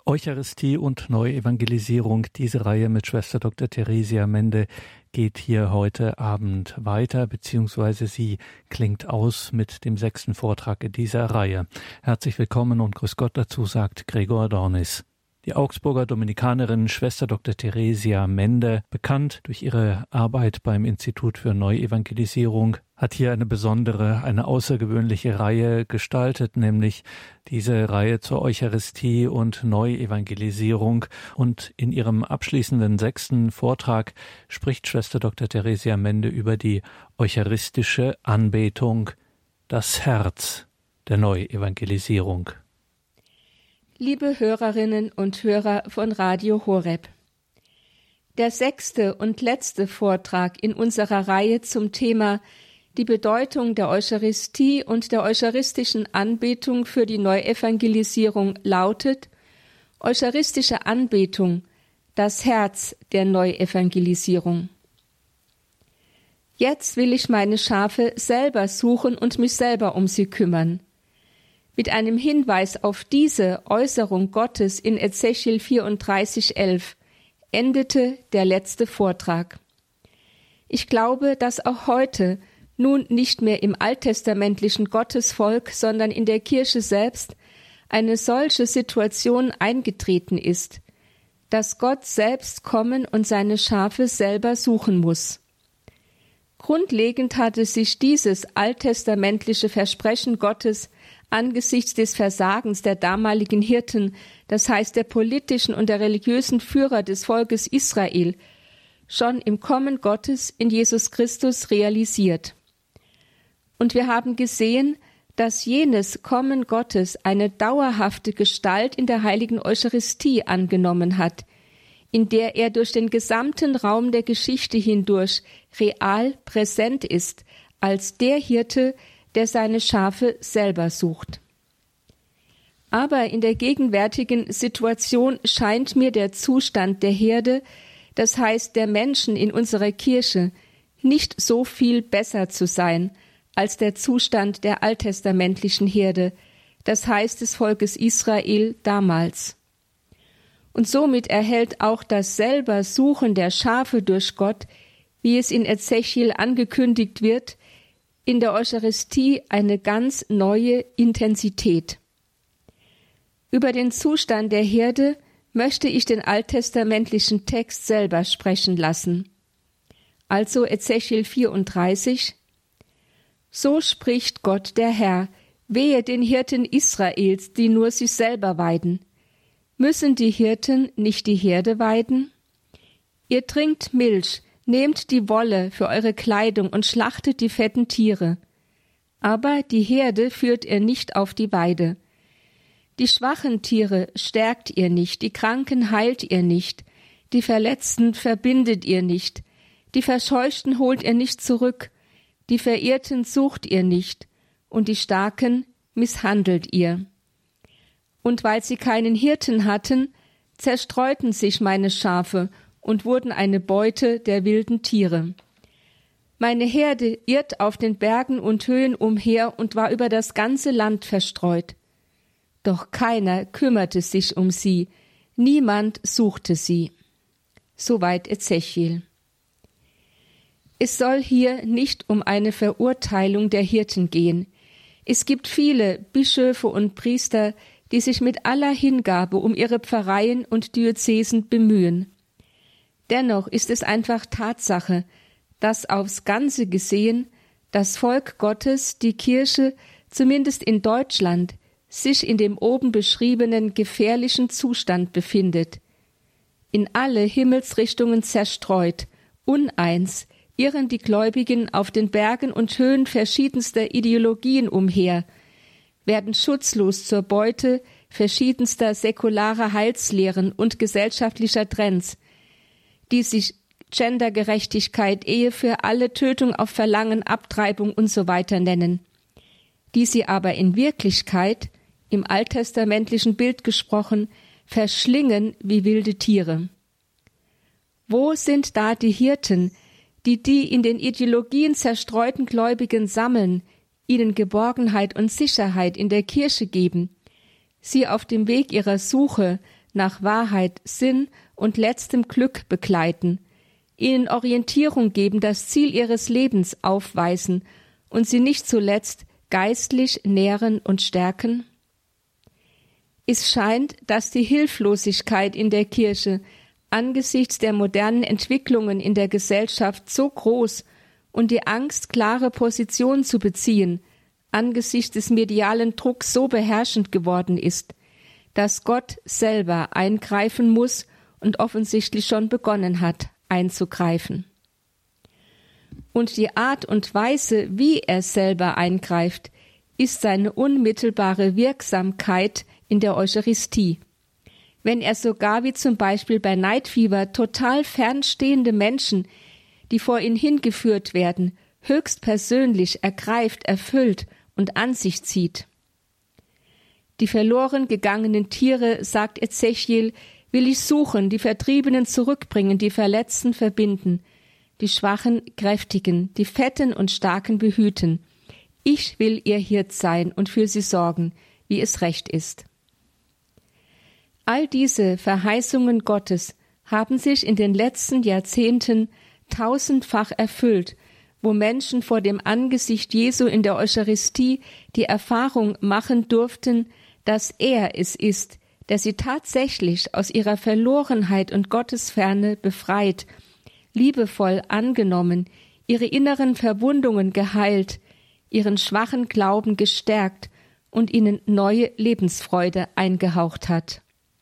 Eucharistie und Neuevangelisierung. Diese Reihe mit Schwester Dr. Theresia Mende geht hier heute Abend weiter, beziehungsweise sie klingt aus mit dem 6. Vortrag in dieser Reihe. Herzlich willkommen und grüß Gott dazu, sagt Gregor Dornis. Die Augsburger Dominikanerin Schwester Dr. Theresia Mende, bekannt durch ihre Arbeit beim Institut für Neuevangelisierung, hat hier eine außergewöhnliche Reihe gestaltet, nämlich diese Reihe zur Eucharistie und Neuevangelisierung. Und in ihrem abschließenden 6. Vortrag spricht Schwester Dr. Theresia Mende über die eucharistische Anbetung, das Herz der Neuevangelisierung. Liebe Hörerinnen und Hörer von Radio Horeb, der 6. und letzte Vortrag in unserer Reihe zum Thema die Bedeutung der Eucharistie und der eucharistischen Anbetung für die Neuevangelisierung lautet: Eucharistische Anbetung, das Herz der Neuevangelisierung. Jetzt will ich meine Schafe selber suchen und mich selber um sie kümmern. Mit einem Hinweis auf diese Äußerung Gottes in Ezechiel 34,11 endete der letzte Vortrag. Ich glaube, dass auch heute, nun nicht mehr im alttestamentlichen Gottesvolk, sondern in der Kirche selbst, eine solche Situation eingetreten ist, dass Gott selbst kommen und seine Schafe selber suchen muss. Grundlegend hatte sich dieses alttestamentliche Versprechen Gottes angesichts des Versagens der damaligen Hirten, das heißt der politischen und der religiösen Führer des Volkes Israel, schon im Kommen Gottes in Jesus Christus realisiert. Und wir haben gesehen, dass jenes Kommen Gottes eine dauerhafte Gestalt in der heiligen Eucharistie angenommen hat, in der er durch den gesamten Raum der Geschichte hindurch real präsent ist, als der Hirte, der seine Schafe selber sucht. Aber in der gegenwärtigen Situation scheint mir der Zustand der Herde, das heißt der Menschen in unserer Kirche, nicht so viel besser zu sein als der Zustand der alttestamentlichen Herde, das heißt des Volkes Israel damals. Und somit erhält auch das selber Suchen der Schafe durch Gott, wie es in Ezechiel angekündigt wird, in der Eucharistie eine ganz neue Intensität. Über den Zustand der Herde möchte ich den alttestamentlichen Text selber sprechen lassen. Also Ezechiel 34: So spricht Gott der Herr, wehe den Hirten Israels, die nur sich selber weiden. Müssen die Hirten nicht die Herde weiden? Ihr trinkt Milch, nehmt die Wolle für eure Kleidung und schlachtet die fetten Tiere. Aber die Herde führt ihr nicht auf die Weide. Die schwachen Tiere stärkt ihr nicht, die Kranken heilt ihr nicht, die Verletzten verbindet ihr nicht, die Verscheuchten holt ihr nicht zurück, die Verirrten sucht ihr nicht, und die Starken misshandelt ihr. Und weil sie keinen Hirten hatten, zerstreuten sich meine Schafe und wurden eine Beute der wilden Tiere. Meine Herde irrt auf den Bergen und Höhen umher und war über das ganze Land verstreut. Doch keiner kümmerte sich um sie, niemand suchte sie. Soweit Ezechiel. Es soll hier nicht um eine Verurteilung der Hirten gehen. Es gibt viele Bischöfe und Priester, die sich mit aller Hingabe um ihre Pfarreien und Diözesen bemühen. Dennoch ist es einfach Tatsache, dass aufs Ganze gesehen das Volk Gottes, die Kirche, zumindest in Deutschland, sich in dem oben beschriebenen gefährlichen Zustand befindet. In alle Himmelsrichtungen zerstreut, uneins, irren die Gläubigen auf den Bergen und Höhen verschiedenster Ideologien umher, werden schutzlos zur Beute verschiedenster säkularer Heilslehren und gesellschaftlicher Trends, die sich Gendergerechtigkeit, Ehe für alle, Tötung auf Verlangen, Abtreibung usw. nennen, die sie aber in Wirklichkeit, im alttestamentlichen Bild gesprochen, verschlingen wie wilde Tiere. Wo sind da die Hirten, die in den Ideologien zerstreuten Gläubigen sammeln, ihnen Geborgenheit und Sicherheit in der Kirche geben, sie auf dem Weg ihrer Suche nach Wahrheit, Sinn und letztem Glück begleiten, ihnen Orientierung geben, das Ziel ihres Lebens aufweisen und sie nicht zuletzt geistlich nähren und stärken? Es scheint, dass die Hilflosigkeit in der Kirche angesichts der modernen Entwicklungen in der Gesellschaft so groß und die Angst, klare Positionen zu beziehen, angesichts des medialen Drucks so beherrschend geworden ist, dass Gott selber eingreifen muss und offensichtlich schon begonnen hat, einzugreifen. Und die Art und Weise, wie er selber eingreift, ist seine unmittelbare Wirksamkeit in der Eucharistie. Wenn er sogar wie zum Beispiel bei Neidfieber total fernstehende Menschen, die vor ihn hingeführt werden, höchstpersönlich ergreift, erfüllt und an sich zieht. Die verloren gegangenen Tiere, sagt Ezechiel, will ich suchen, die Vertriebenen zurückbringen, die Verletzten verbinden, die Schwachen kräftigen, die Fetten und Starken behüten. Ich will ihr Hirt sein und für sie sorgen, wie es recht ist. All diese Verheißungen Gottes haben sich in den letzten Jahrzehnten tausendfach erfüllt, wo Menschen vor dem Angesicht Jesu in der Eucharistie die Erfahrung machen durften, dass er es ist, der sie tatsächlich aus ihrer Verlorenheit und Gottesferne befreit, liebevoll angenommen, ihre inneren Verwundungen geheilt, ihren schwachen Glauben gestärkt und ihnen neue Lebensfreude eingehaucht hat.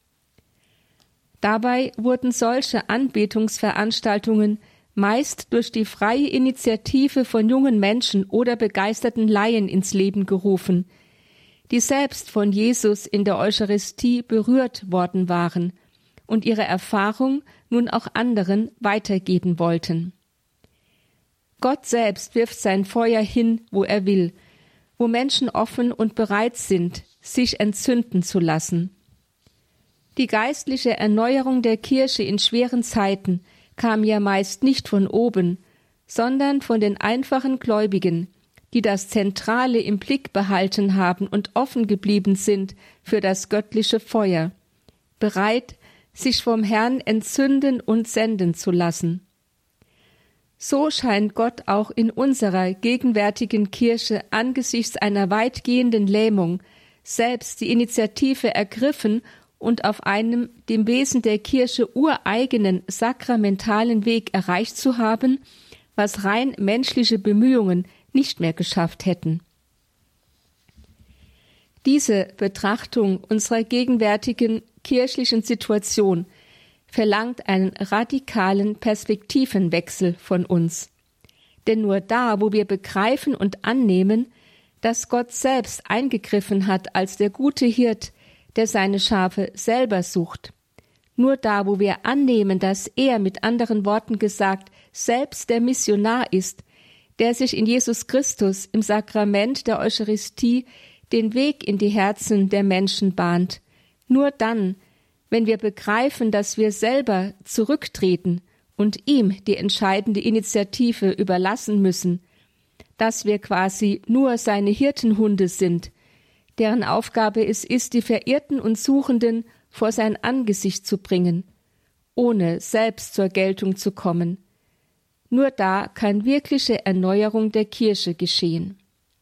Dabei wurden solche Anbetungsveranstaltungen meist durch die freie Initiative von jungen Menschen oder begeisterten Laien ins Leben gerufen, die selbst von Jesus in der Eucharistie berührt worden waren und ihre Erfahrung nun auch anderen weitergeben wollten. Gott selbst wirft sein Feuer hin, wo er will, wo Menschen offen und bereit sind, sich entzünden zu lassen. Die geistliche Erneuerung der Kirche in schweren Zeiten kam ja meist nicht von oben, sondern von den einfachen Gläubigen, die das Zentrale im Blick behalten haben und offen geblieben sind für das göttliche Feuer, bereit, sich vom Herrn entzünden und senden zu lassen. So scheint Gott auch in unserer gegenwärtigen Kirche angesichts einer weitgehenden Lähmung selbst die Initiative ergriffen und auf einem dem Wesen der Kirche ureigenen sakramentalen Weg erreicht zu haben, was rein menschliche Bemühungen nicht mehr geschafft hätten. Diese Betrachtung unserer gegenwärtigen kirchlichen Situation verlangt einen radikalen Perspektivenwechsel von uns. Denn nur da, wo wir begreifen und annehmen, dass Gott selbst eingegriffen hat als der gute Hirt, der seine Schafe selber sucht, nur da, wo wir annehmen, dass er, mit anderen Worten gesagt, selbst der Missionar ist, der sich in Jesus Christus im Sakrament der Eucharistie den Weg in die Herzen der Menschen bahnt, nur dann, wenn wir begreifen, dass wir selber zurücktreten und ihm die entscheidende Initiative überlassen müssen, dass wir quasi nur seine Hirtenhunde sind, deren Aufgabe es ist, die Verirrten und Suchenden vor sein Angesicht zu bringen, ohne selbst zur Geltung zu kommen. Nur da kann wirkliche Erneuerung der Kirche geschehen.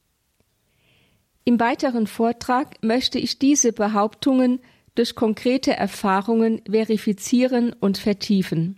Im weiteren Vortrag möchte ich diese Behauptungen durch konkrete Erfahrungen verifizieren und vertiefen.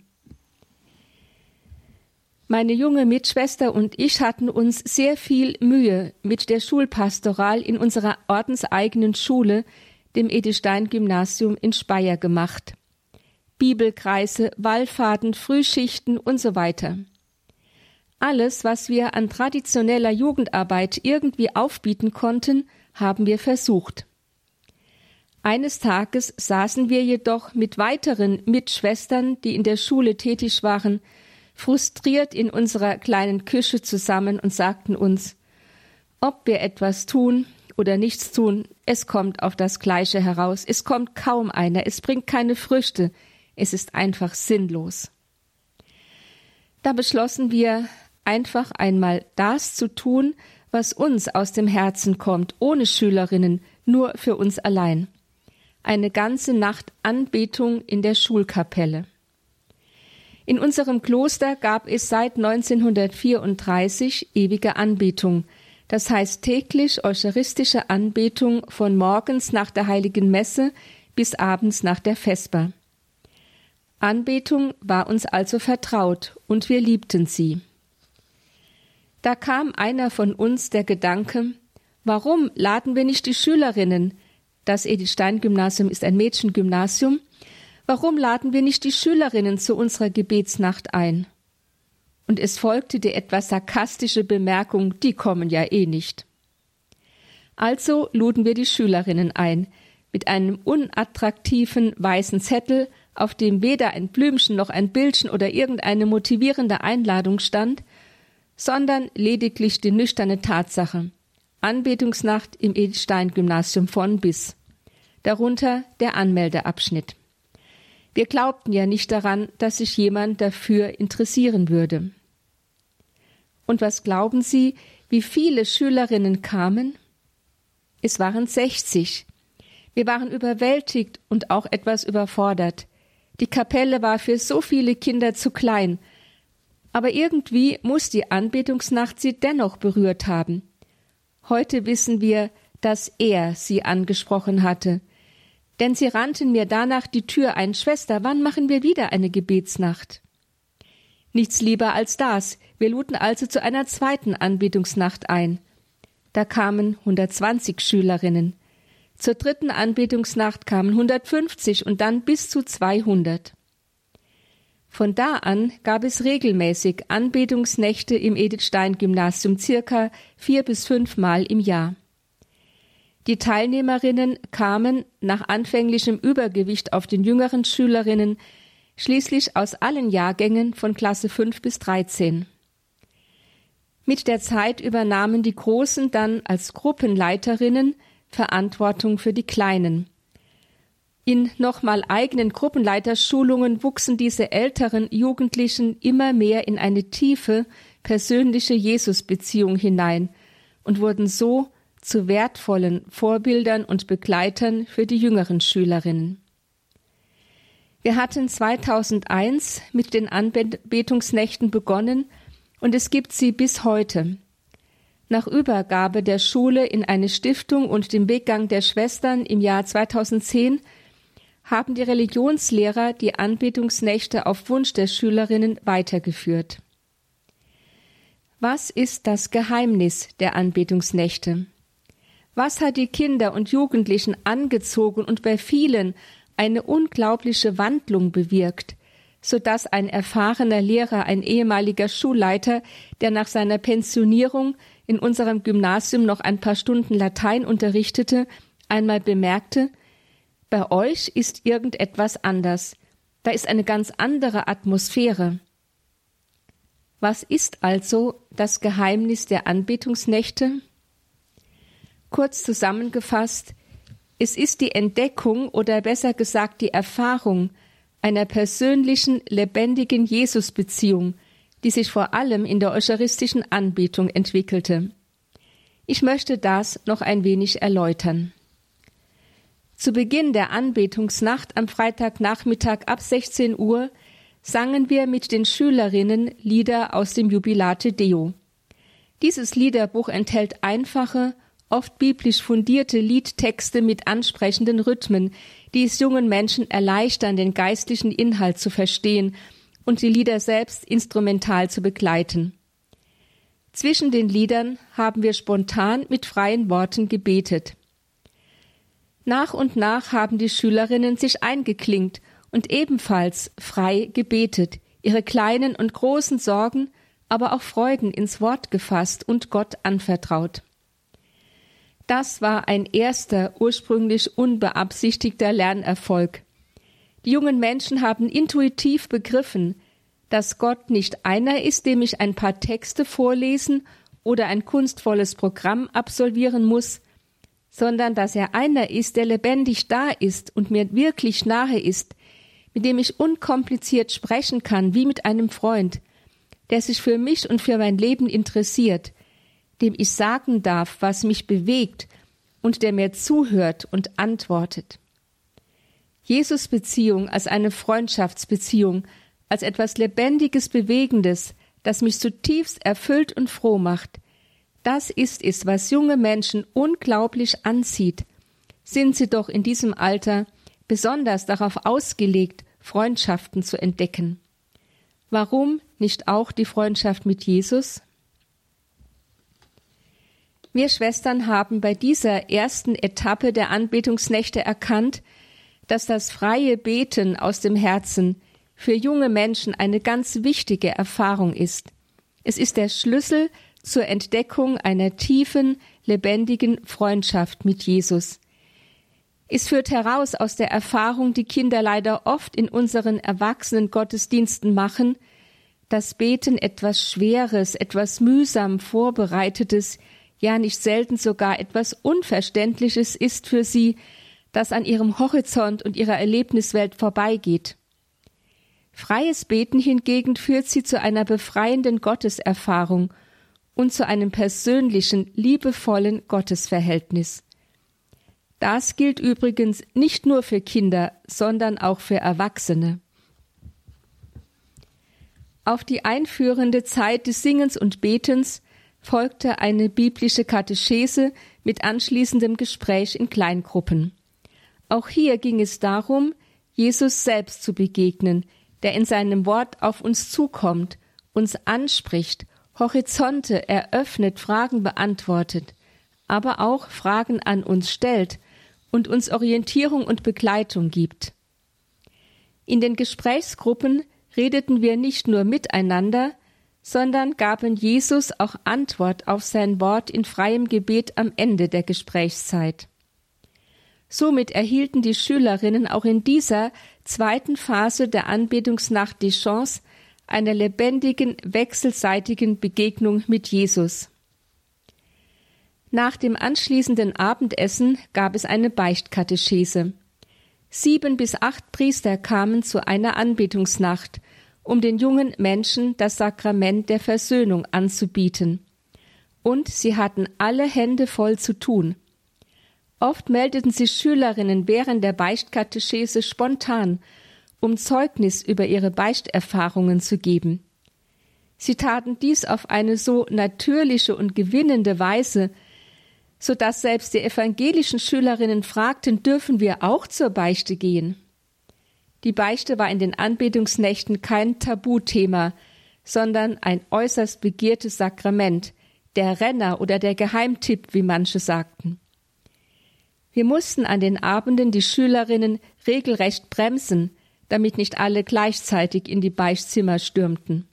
Meine junge Mitschwester und ich hatten uns sehr viel Mühe mit der Schulpastoral in unserer ordenseigenen Schule, dem Edith-Stein-Gymnasium in Speyer, gemacht. Bibelkreise, Wallfahrten, Frühschichten und so weiter. Alles, was wir an traditioneller Jugendarbeit irgendwie aufbieten konnten, haben wir versucht. Eines Tages saßen wir jedoch mit weiteren Mitschwestern, die in der Schule tätig waren, frustriert in unserer kleinen Küche zusammen und sagten uns, ob wir etwas tun oder nichts tun, es kommt auf das Gleiche heraus, es kommt kaum einer, es bringt keine Früchte, es ist einfach sinnlos. Da beschlossen wir, einfach einmal das zu tun, was uns aus dem Herzen kommt, ohne Schülerinnen, nur für uns allein. eine ganze Nacht Anbetung in der Schulkapelle. In unserem Kloster gab es seit 1934 ewige Anbetung, das heißt täglich eucharistische Anbetung von morgens nach der Heiligen Messe bis abends nach der Vesper. Anbetung war uns also vertraut und wir liebten sie. Da kam einer von uns der Gedanke, warum laden wir nicht die Schülerinnen, das Edith-Stein-Gymnasium ist ein Mädchengymnasium, warum laden wir nicht die Schülerinnen zu unserer Gebetsnacht ein? Und es folgte die etwas sarkastische Bemerkung, die kommen ja eh nicht. Also luden wir die Schülerinnen ein, mit einem unattraktiven weißen Zettel, auf dem weder ein Blümchen noch ein Bildchen oder irgendeine motivierende Einladung stand, sondern lediglich die nüchterne Tatsache: Anbetungsnacht im Edith-Stein-Gymnasium von bis. Darunter der Anmeldeabschnitt. Wir glaubten ja nicht daran, dass sich jemand dafür interessieren würde. Und was glauben Sie, wie viele Schülerinnen kamen? Es waren 60. Wir waren überwältigt und auch etwas überfordert. Die Kapelle war für so viele Kinder zu klein, aber irgendwie muss die Anbetungsnacht sie dennoch berührt haben. Heute wissen wir, dass er sie angesprochen hatte. Denn sie rannten mir danach die Tür ein: Schwester, wann machen wir wieder eine Gebetsnacht? Nichts lieber als das. Wir luden also zu einer zweiten Anbetungsnacht ein. Da kamen 120 Schülerinnen. Zur dritten Anbetungsnacht kamen 150 und dann bis zu 200. Von da an gab es regelmäßig Anbetungsnächte im Edith-Stein-Gymnasium, circa 4 bis 5 Mal im Jahr. Die Teilnehmerinnen kamen nach anfänglichem Übergewicht auf den jüngeren Schülerinnen schließlich aus allen Jahrgängen von Klasse 5 bis 13. Mit der Zeit übernahmen die Großen dann als Gruppenleiterinnen Verantwortung für die Kleinen. In nochmal eigenen Gruppenleiterschulungen wuchsen diese älteren Jugendlichen immer mehr in eine tiefe, persönliche Jesusbeziehung hinein und wurden so zu wertvollen Vorbildern und Begleitern für die jüngeren Schülerinnen. Wir hatten 2001 mit den Anbetungsnächten begonnen und es gibt sie bis heute. Nach Übergabe der Schule in eine Stiftung und dem Weggang der Schwestern im Jahr 2010 haben die Religionslehrer die Anbetungsnächte auf Wunsch der Schülerinnen weitergeführt. Was ist das Geheimnis der Anbetungsnächte? Was hat die Kinder und Jugendlichen angezogen und bei vielen eine unglaubliche Wandlung bewirkt, sodass ein erfahrener Lehrer, ein ehemaliger Schulleiter, der nach seiner Pensionierung in unserem Gymnasium noch ein paar Stunden Latein unterrichtete, einmal bemerkte: Bei euch ist irgendetwas anders. Da ist eine ganz andere Atmosphäre. Was ist also das Geheimnis der Anbetungsnächte? Kurz zusammengefasst, es ist die Entdeckung oder besser gesagt die Erfahrung einer persönlichen, lebendigen Jesusbeziehung, die sich vor allem in der eucharistischen Anbetung entwickelte. Ich möchte das noch ein wenig erläutern. Zu Beginn der Anbetungsnacht am Freitagnachmittag ab 16 Uhr sangen wir mit den Schülerinnen Lieder aus dem Jubilate Deo. Dieses Liederbuch enthält einfache, oft biblisch fundierte Liedtexte mit ansprechenden Rhythmen, die es jungen Menschen erleichtern, den geistlichen Inhalt zu verstehen und die Lieder selbst instrumental zu begleiten. Zwischen den Liedern haben wir spontan mit freien Worten gebetet. Nach und nach haben die Schülerinnen sich eingeklinkt und ebenfalls frei gebetet, ihre kleinen und großen Sorgen, aber auch Freuden ins Wort gefasst und Gott anvertraut. Das war ein erster, ursprünglich unbeabsichtigter Lernerfolg. Die jungen Menschen haben intuitiv begriffen, dass Gott nicht einer ist, dem ich ein paar Texte vorlesen oder ein kunstvolles Programm absolvieren muss, sondern dass er einer ist, der lebendig da ist und mir wirklich nahe ist, mit dem ich unkompliziert sprechen kann, wie mit einem Freund, der sich für mich und für mein Leben interessiert, dem ich sagen darf, was mich bewegt und der mir zuhört und antwortet. Jesus-Beziehung als eine Freundschaftsbeziehung, als etwas Lebendiges, Bewegendes, das mich zutiefst erfüllt und froh macht. Das ist es, was junge Menschen unglaublich anzieht. Sind sie doch in diesem Alter besonders darauf ausgelegt, Freundschaften zu entdecken. Warum nicht auch die Freundschaft mit Jesus? Wir Schwestern haben bei dieser ersten Etappe der Anbetungsnächte erkannt, dass das freie Beten aus dem Herzen für junge Menschen eine ganz wichtige Erfahrung ist. Es ist der Schlüssel zur Entdeckung einer tiefen, lebendigen Freundschaft mit Jesus. Es führt heraus aus der Erfahrung, die Kinder leider oft in unseren Erwachsenen-Gottesdiensten machen, dass Beten etwas Schweres, etwas mühsam Vorbereitetes, ja nicht selten sogar etwas Unverständliches ist für sie, das an ihrem Horizont und ihrer Erlebniswelt vorbeigeht. Freies Beten hingegen führt sie zu einer befreienden Gotteserfahrung und zu einem persönlichen, liebevollen Gottesverhältnis. Das gilt übrigens nicht nur für Kinder, sondern auch für Erwachsene. Auf die einführende Zeit des Singens und Betens folgte eine biblische Katechese mit anschließendem Gespräch in Kleingruppen. Auch hier ging es darum, Jesus selbst zu begegnen, der in seinem Wort auf uns zukommt, uns anspricht, Horizonte eröffnet, Fragen beantwortet, aber auch Fragen an uns stellt und uns Orientierung und Begleitung gibt. In den Gesprächsgruppen redeten wir nicht nur miteinander, sondern gaben Jesus auch Antwort auf sein Wort in freiem Gebet am Ende der Gesprächszeit. Somit erhielten die Schülerinnen auch in dieser zweiten Phase der Anbetungsnacht die Chance einer lebendigen, wechselseitigen Begegnung mit Jesus. Nach dem anschließenden Abendessen gab es eine Beichtkatechese. 7 bis 8 Priester kamen zu einer Anbetungsnacht, um den jungen Menschen das Sakrament der Versöhnung anzubieten. Und sie hatten alle Hände voll zu tun. Oft meldeten sich Schülerinnen während der Beichtkatechese spontan, um Zeugnis über ihre Beichterfahrungen zu geben. Sie taten dies auf eine so natürliche und gewinnende Weise, so dass selbst die evangelischen Schülerinnen fragten, dürfen wir auch zur Beichte gehen? Die Beichte war in den Anbetungsnächten kein Tabuthema, sondern ein äußerst begehrtes Sakrament, der Renner oder der Geheimtipp, wie manche sagten. Wir mussten an den Abenden die Schülerinnen regelrecht bremsen, damit nicht alle gleichzeitig in die Beichtzimmer stürmten.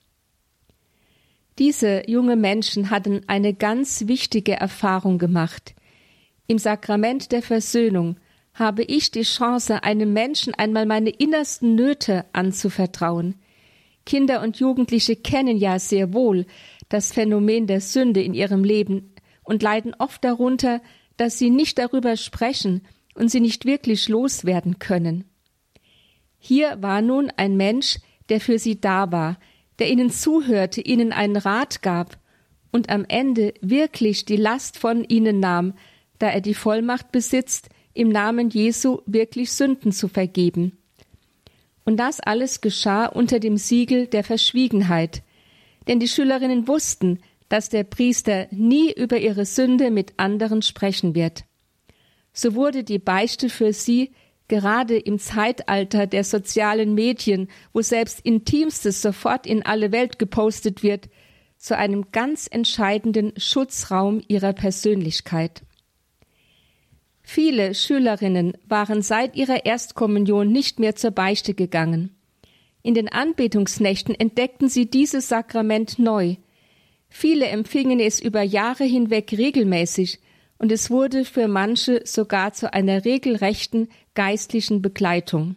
Diese jungen Menschen hatten eine ganz wichtige Erfahrung gemacht. Im Sakrament der Versöhnung habe ich die Chance, einem Menschen einmal meine innersten Nöte anzuvertrauen. Kinder und Jugendliche kennen ja sehr wohl das Phänomen der Sünde in ihrem Leben und leiden oft darunter, dass sie nicht darüber sprechen und sie nicht wirklich loswerden können. Hier war nun ein Mensch, der für sie da war, der ihnen zuhörte, ihnen einen Rat gab und am Ende wirklich die Last von ihnen nahm, da er die Vollmacht besitzt, im Namen Jesu wirklich Sünden zu vergeben. Und das alles geschah unter dem Siegel der Verschwiegenheit, denn die Schülerinnen wussten, dass der Priester nie über ihre Sünde mit anderen sprechen wird. So wurde die Beichte für sie gerade im Zeitalter der sozialen Medien, wo selbst Intimstes sofort in alle Welt gepostet wird, zu einem ganz entscheidenden Schutzraum ihrer Persönlichkeit. Viele Schülerinnen waren seit ihrer Erstkommunion nicht mehr zur Beichte gegangen. In den Anbetungsnächten entdeckten sie dieses Sakrament neu. Viele empfingen es über Jahre hinweg regelmäßig, und es wurde für manche sogar zu einer regelrechten geistlichen Begleitung.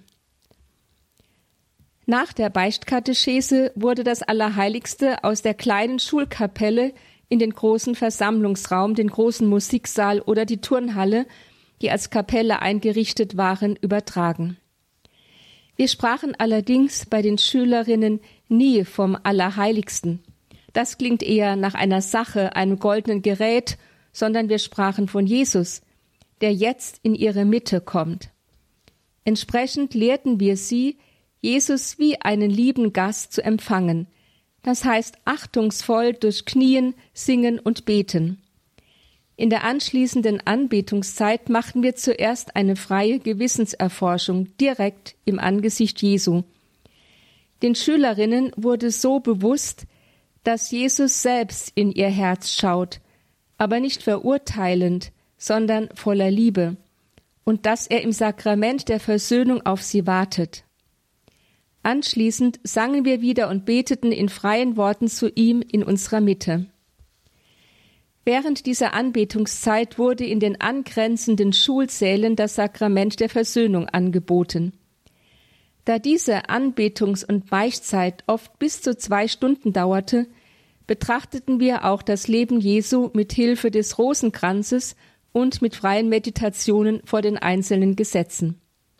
Nach der Beichtkatechese wurde das Allerheiligste aus der kleinen Schulkapelle in den großen Versammlungsraum, den großen Musiksaal oder die Turnhalle, die als Kapelle eingerichtet waren, übertragen. Wir sprachen allerdings bei den Schülerinnen nie vom Allerheiligsten. Das klingt eher nach einer Sache, einem goldenen Gerät, sondern wir sprachen von Jesus, der jetzt in ihre Mitte kommt. Entsprechend lehrten wir sie, Jesus wie einen lieben Gast zu empfangen, das heißt achtungsvoll durch Knien, Singen und Beten. In der anschließenden Anbetungszeit machten wir zuerst eine freie Gewissenserforschung direkt im Angesicht Jesu. Den Schülerinnen wurde so bewusst, dass Jesus selbst in ihr Herz schaut, aber nicht verurteilend, sondern voller Liebe, und dass er im Sakrament der Versöhnung auf sie wartet. Anschließend sangen wir wieder und beteten in freien Worten zu ihm in unserer Mitte. Während dieser Anbetungszeit wurde in den angrenzenden Schulsälen das Sakrament der Versöhnung angeboten. Da diese Anbetungs- und Beichtzeit oft bis zu 2 Stunden dauerte, betrachteten wir auch das Leben Jesu mit Hilfe des Rosenkranzes und mit freien Meditationen vor den einzelnen Gesetzen.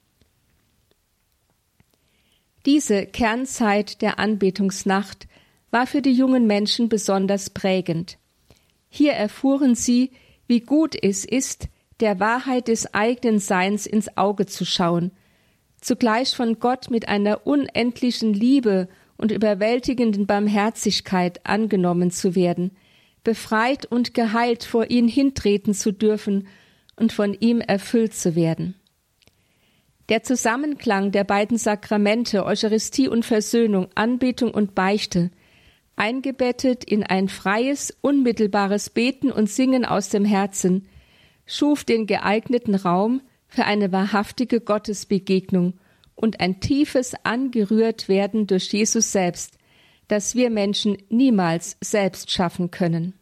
Diese Kernzeit der Anbetungsnacht war für die jungen Menschen besonders prägend. Hier erfuhren sie, wie gut es ist, der Wahrheit des eigenen Seins ins Auge zu schauen, zugleich von Gott mit einer unendlichen Liebe und überwältigenden Barmherzigkeit angenommen zu werden, befreit und geheilt vor ihn hintreten zu dürfen und von ihm erfüllt zu werden. Der Zusammenklang der beiden Sakramente, Eucharistie und Versöhnung, Anbetung und Beichte, eingebettet in ein freies, unmittelbares Beten und Singen aus dem Herzen, schuf den geeigneten Raum für eine wahrhaftige Gottesbegegnung und ein tiefes Angerührtwerden durch Jesus selbst, das wir Menschen niemals selbst schaffen können.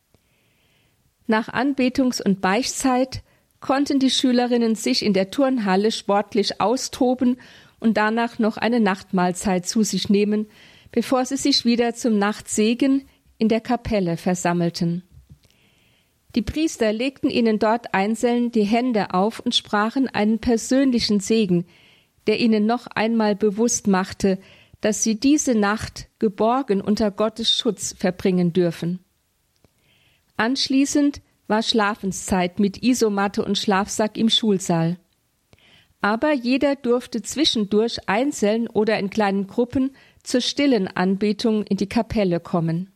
Nach Anbetungs- und Beichtzeit konnten die Schülerinnen sich in der Turnhalle sportlich austoben und danach noch eine Nachtmahlzeit zu sich nehmen, bevor sie sich wieder zum Nachtsegen in der Kapelle versammelten. Die Priester legten ihnen dort einzeln die Hände auf und sprachen einen persönlichen Segen, der ihnen noch einmal bewusst machte, dass sie diese Nacht geborgen unter Gottes Schutz verbringen dürfen. Anschließend war Schlafenszeit mit Isomatte und Schlafsack im Schulsaal. Aber jeder durfte zwischendurch einzeln oder in kleinen Gruppen zur stillen Anbetung in die Kapelle kommen.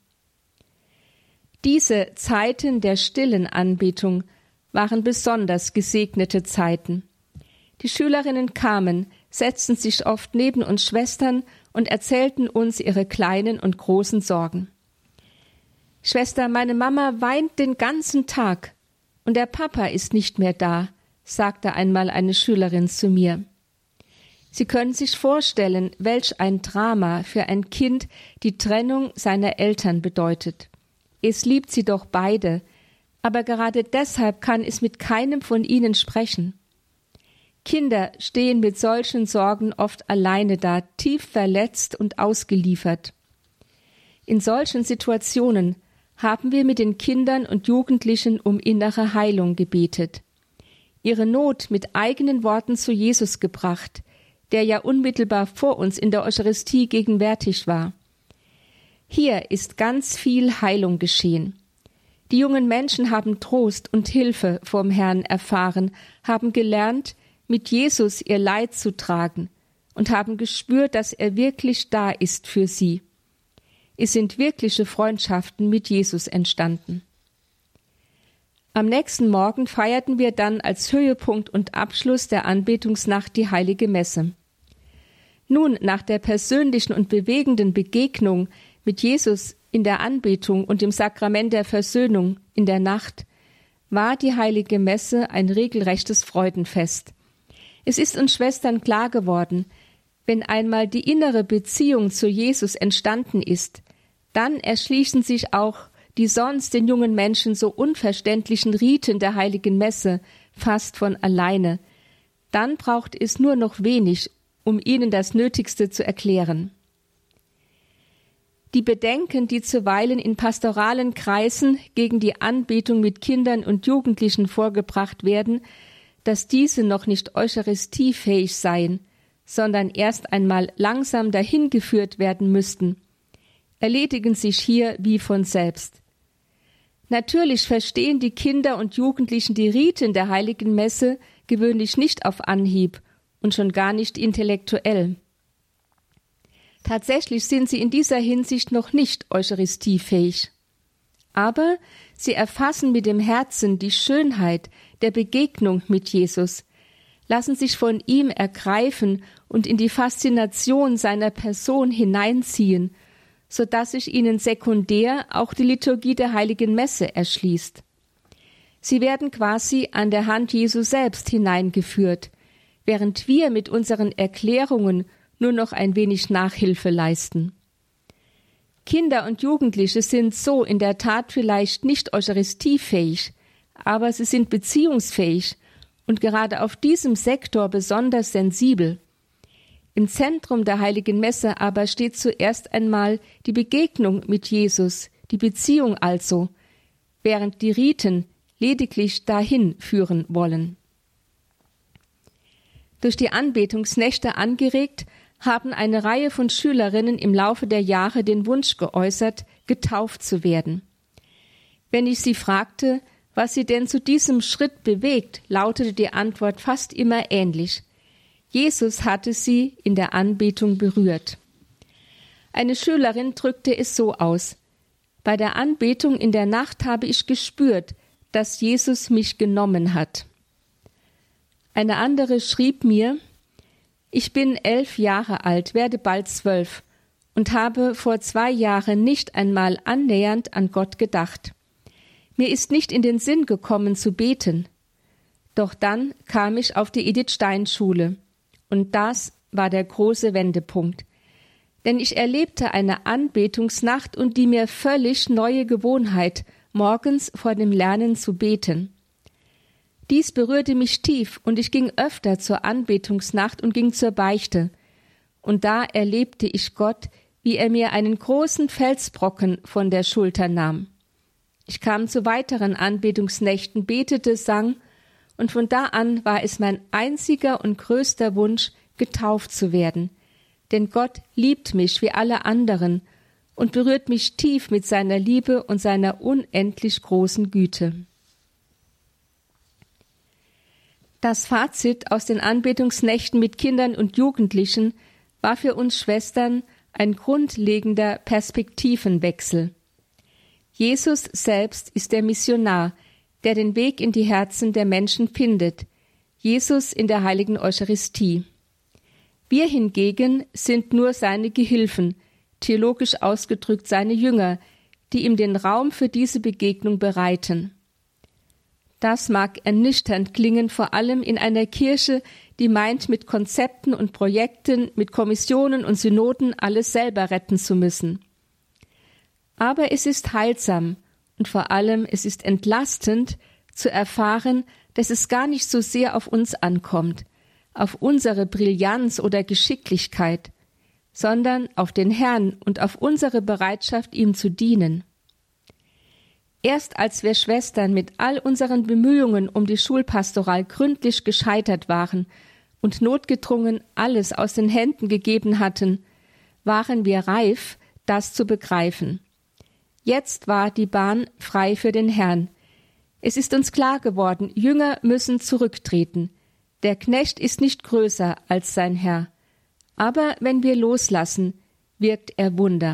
Diese Zeiten der stillen Anbetung waren besonders gesegnete Zeiten. Die Schülerinnen kamen, setzten sich oft neben uns Schwestern und erzählten uns ihre kleinen und großen Sorgen. »Schwester, meine Mama weint den ganzen Tag und der Papa ist nicht mehr da«, sagte einmal eine Schülerin zu mir. Sie können sich vorstellen, welch ein Drama für ein Kind die Trennung seiner Eltern bedeutet. Es liebt sie doch beide, aber gerade deshalb kann es mit keinem von ihnen sprechen. Kinder stehen mit solchen Sorgen oft alleine da, tief verletzt und ausgeliefert. In solchen Situationen haben wir mit den Kindern und Jugendlichen um innere Heilung gebetet, ihre Not mit eigenen Worten zu Jesus gebracht, der ja unmittelbar vor uns in der Eucharistie gegenwärtig war. Hier ist ganz viel Heilung geschehen. Die jungen Menschen haben Trost und Hilfe vom Herrn erfahren, haben gelernt, mit Jesus ihr Leid zu tragen und haben gespürt, dass er wirklich da ist für sie. Es sind wirkliche Freundschaften mit Jesus entstanden. Am nächsten Morgen feierten wir dann als Höhepunkt und Abschluss der Anbetungsnacht die Heilige Messe. Nun, nach der persönlichen und bewegenden Begegnung mit Jesus in der Anbetung und im Sakrament der Versöhnung in der Nacht, war die Heilige Messe ein regelrechtes Freudenfest. Es ist uns Schwestern klar geworden, wenn einmal die innere Beziehung zu Jesus entstanden ist, dann erschließen sich auch die sonst den jungen Menschen so unverständlichen Riten der Heiligen Messe fast von alleine. Dann braucht es nur noch wenig, um ihnen das Nötigste zu erklären. Die Bedenken, die zuweilen in pastoralen Kreisen gegen die Anbetung mit Kindern und Jugendlichen vorgebracht werden, dass diese noch nicht eucharistiefähig seien, sondern erst einmal langsam dahin geführt werden müssten, erledigen sich hier wie von selbst. Natürlich verstehen die Kinder und Jugendlichen die Riten der Heiligen Messe gewöhnlich nicht auf Anhieb und schon gar nicht intellektuell. Tatsächlich sind sie in dieser Hinsicht noch nicht eucharistiefähig. Aber sie erfassen mit dem Herzen die Schönheit der Begegnung mit Jesus, lassen sich von ihm ergreifen und in die Faszination seiner Person hineinziehen, so dass sich ihnen sekundär auch die Liturgie der Heiligen Messe erschließt. Sie werden quasi an der Hand Jesu selbst hineingeführt, während wir mit unseren Erklärungen nur noch ein wenig Nachhilfe leisten. Kinder und Jugendliche sind so in der Tat vielleicht nicht eucharistiefähig, aber sie sind beziehungsfähig und gerade auf diesem Sektor besonders sensibel. Im Zentrum der Heiligen Messe aber steht zuerst einmal die Begegnung mit Jesus, die Beziehung also, während die Riten lediglich dahin führen wollen. Durch die Anbetungsnächte angeregt, haben eine Reihe von Schülerinnen im Laufe der Jahre den Wunsch geäußert, getauft zu werden. Wenn ich sie fragte, was sie denn zu diesem Schritt bewegt, lautete die Antwort fast immer ähnlich. Jesus hatte sie in der Anbetung berührt. Eine Schülerin drückte es so aus: Bei der Anbetung in der Nacht habe ich gespürt, dass Jesus mich genommen hat. Eine andere schrieb mir: Ich bin 11 Jahre alt, werde bald 12 und habe vor 2 Jahren nicht einmal annähernd an Gott gedacht. Mir ist nicht in den Sinn gekommen zu beten. Doch dann kam ich auf die Edith-Stein-Schule und das war der große Wendepunkt. Denn ich erlebte eine Anbetungsnacht und die mir völlig neue Gewohnheit, morgens vor dem Lernen zu beten. Dies berührte mich tief und ich ging öfter zur Anbetungsnacht und ging zur Beichte. Und da erlebte ich Gott, wie er mir einen großen Felsbrocken von der Schulter nahm. Ich kam zu weiteren Anbetungsnächten, betete, sang, und von da an war es mein einziger und größter Wunsch, getauft zu werden. Denn Gott liebt mich wie alle anderen und berührt mich tief mit seiner Liebe und seiner unendlich großen Güte. Das Fazit aus den Anbetungsnächten mit Kindern und Jugendlichen war für uns Schwestern ein grundlegender Perspektivenwechsel. Jesus selbst ist der Missionar, der den Weg in die Herzen der Menschen findet, Jesus in der heiligen Eucharistie. Wir hingegen sind nur seine Gehilfen, theologisch ausgedrückt seine Jünger, die ihm den Raum für diese Begegnung bereiten. Das mag ernüchternd klingen, vor allem in einer Kirche, die meint, mit Konzepten und Projekten, mit Kommissionen und Synoden alles selber retten zu müssen. Aber es ist heilsam und vor allem es ist entlastend zu erfahren, dass es gar nicht so sehr auf uns ankommt, auf unsere Brillanz oder Geschicklichkeit, sondern auf den Herrn und auf unsere Bereitschaft, ihm zu dienen. Erst als wir Schwestern mit all unseren Bemühungen um die Schulpastoral gründlich gescheitert waren und notgedrungen alles aus den Händen gegeben hatten, waren wir reif, das zu begreifen. Jetzt war die Bahn frei für den Herrn. Es ist uns klar geworden, Jünger müssen zurücktreten. Der Knecht ist nicht größer als sein Herr. Aber wenn wir loslassen, wirkt er Wunder.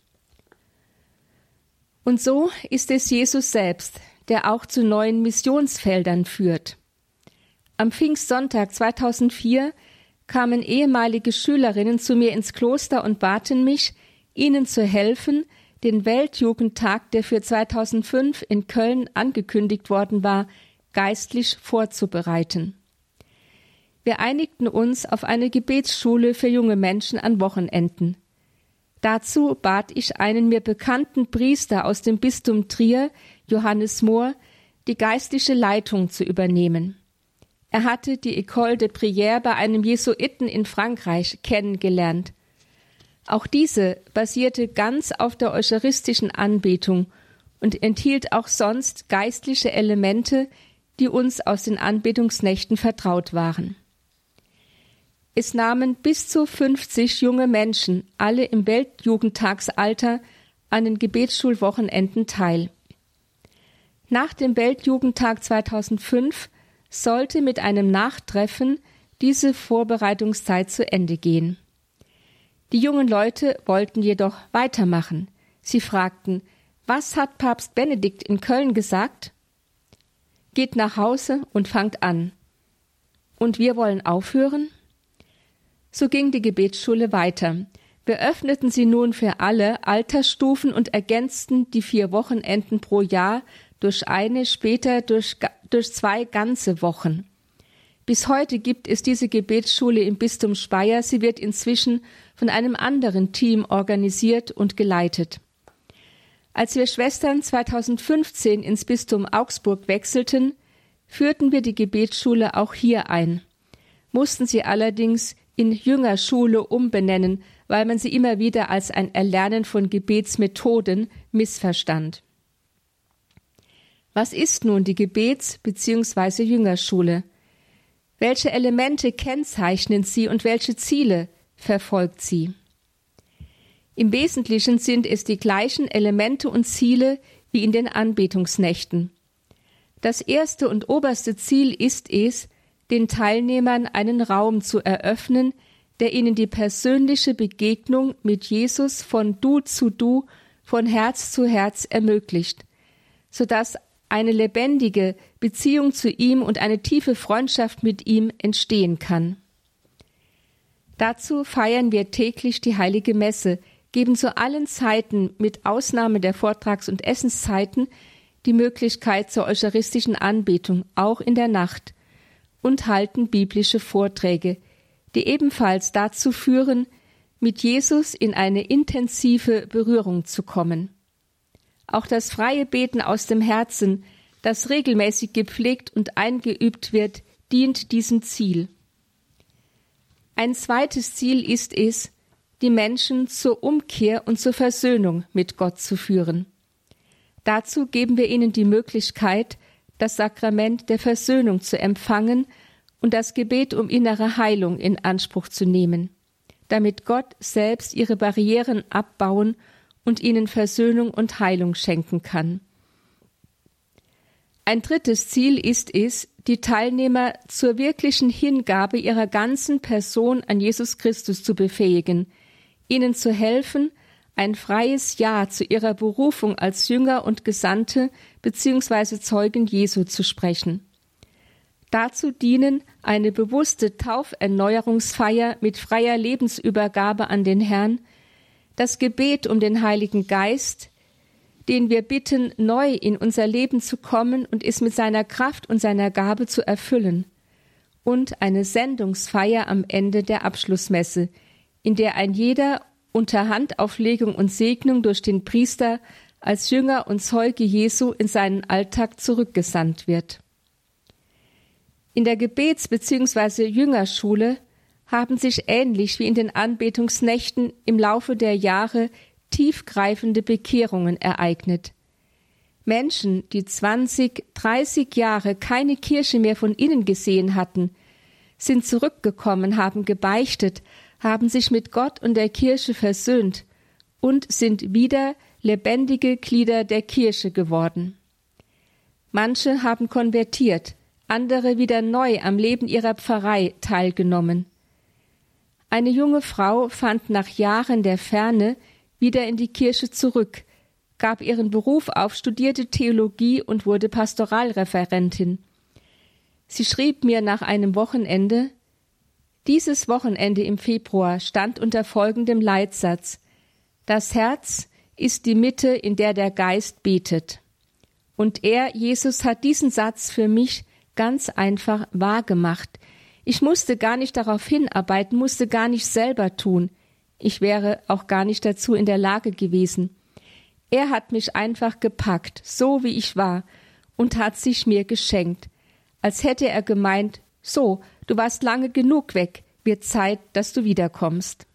Und so ist es Jesus selbst, der auch zu neuen Missionsfeldern führt. Am Pfingstsonntag 2004 kamen ehemalige Schülerinnen zu mir ins Kloster und baten mich, ihnen zu helfen, den Weltjugendtag, der für 2005 in Köln angekündigt worden war, geistlich vorzubereiten. Wir einigten uns auf eine Gebetsschule für junge Menschen an Wochenenden. Dazu bat ich einen mir bekannten Priester aus dem Bistum Trier, Johannes Mohr, die geistliche Leitung zu übernehmen. Er hatte die École de Prière bei einem Jesuiten in Frankreich kennengelernt. Auch diese basierte ganz auf der eucharistischen Anbetung und enthielt auch sonst geistliche Elemente, die uns aus den Anbetungsnächten vertraut waren. Es nahmen bis zu 50 junge Menschen, alle im Weltjugendtagsalter, an den Gebetsschulwochenenden teil. Nach dem Weltjugendtag 2005 sollte mit einem Nachtreffen diese Vorbereitungszeit zu Ende gehen. Die jungen Leute wollten jedoch weitermachen. Sie fragten, was hat Papst Benedikt in Köln gesagt? Geht nach Hause und fangt an. Und wir wollen aufhören? So ging die Gebetsschule weiter. Wir öffneten sie nun für alle Altersstufen und ergänzten die 4 Wochenenden pro Jahr durch eine, später durch 2 ganze Wochen. Bis heute gibt es diese Gebetsschule im Bistum Speyer. Sie wird inzwischen von einem anderen Team organisiert und geleitet. Als wir Schwestern 2015 ins Bistum Augsburg wechselten, führten wir die Gebetsschule auch hier ein, mussten sie allerdings in Jüngerschule umbenennen, weil man sie immer wieder als ein Erlernen von Gebetsmethoden missverstand. Was ist nun die Gebets- bzw. Jüngerschule? Welche Elemente kennzeichnen sie und welche Ziele verfolgt sie? Im Wesentlichen sind es die gleichen Elemente und Ziele wie in den Anbetungsnächten. Das erste und oberste Ziel ist es, den Teilnehmern einen Raum zu eröffnen, der ihnen die persönliche Begegnung mit Jesus von Du zu Du, von Herz zu Herz ermöglicht, sodass eine lebendige Beziehung zu ihm und eine tiefe Freundschaft mit ihm entstehen kann. Dazu feiern wir täglich die Heilige Messe, geben zu allen Zeiten, mit Ausnahme der Vortrags- und Essenszeiten, die Möglichkeit zur eucharistischen Anbetung, auch in der Nacht, und halten biblische Vorträge, die ebenfalls dazu führen, mit Jesus in eine intensive Berührung zu kommen. Auch das freie Beten aus dem Herzen, das regelmäßig gepflegt und eingeübt wird, dient diesem Ziel. Ein zweites Ziel ist es, die Menschen zur Umkehr und zur Versöhnung mit Gott zu führen. Dazu geben wir ihnen die Möglichkeit, das Sakrament der Versöhnung zu empfangen und das Gebet um innere Heilung in Anspruch zu nehmen, damit Gott selbst ihre Barrieren abbauen und ihnen Versöhnung und Heilung schenken kann. Ein drittes Ziel ist es, die Teilnehmer zur wirklichen Hingabe ihrer ganzen Person an Jesus Christus zu befähigen, ihnen zu helfen, ein freies Ja zu ihrer Berufung als Jünger und Gesandte bzw. Zeugen Jesu zu sprechen. Dazu dienen eine bewusste Tauferneuerungsfeier mit freier Lebensübergabe an den Herrn, das Gebet um den Heiligen Geist, den wir bitten, neu in unser Leben zu kommen und es mit seiner Kraft und seiner Gabe zu erfüllen, und eine Sendungsfeier am Ende der Abschlussmesse, in der ein jeder unter Handauflegung und Segnung durch den Priester als Jünger und Zeuge Jesu in seinen Alltag zurückgesandt wird. In der Gebets- bzw. Jüngerschule haben sich ähnlich wie in den Anbetungsnächten im Laufe der Jahre tiefgreifende Bekehrungen ereignet. Menschen, die 20, 30 Jahre keine Kirche mehr von innen gesehen hatten, sind zurückgekommen, haben gebeichtet, haben sich mit Gott und der Kirche versöhnt und sind wieder lebendige Glieder der Kirche geworden. Manche haben konvertiert, andere wieder neu am Leben ihrer Pfarrei teilgenommen. Eine junge Frau fand nach Jahren der Ferne wieder in die Kirche zurück, gab ihren Beruf auf, studierte Theologie und wurde Pastoralreferentin. Sie schrieb mir nach einem Wochenende: Dieses Wochenende im Februar stand unter folgendem Leitsatz: Das Herz ist die Mitte, in der der Geist betet. Und Jesus, hat diesen Satz für mich ganz einfach wahrgemacht. Ich musste gar nicht darauf hinarbeiten, musste gar nicht selber tun. Ich wäre auch gar nicht dazu in der Lage gewesen. Er hat mich einfach gepackt, so wie ich war, und hat sich mir geschenkt, als hätte er gemeint: So, du warst lange genug weg, wird Zeit, dass du wiederkommst.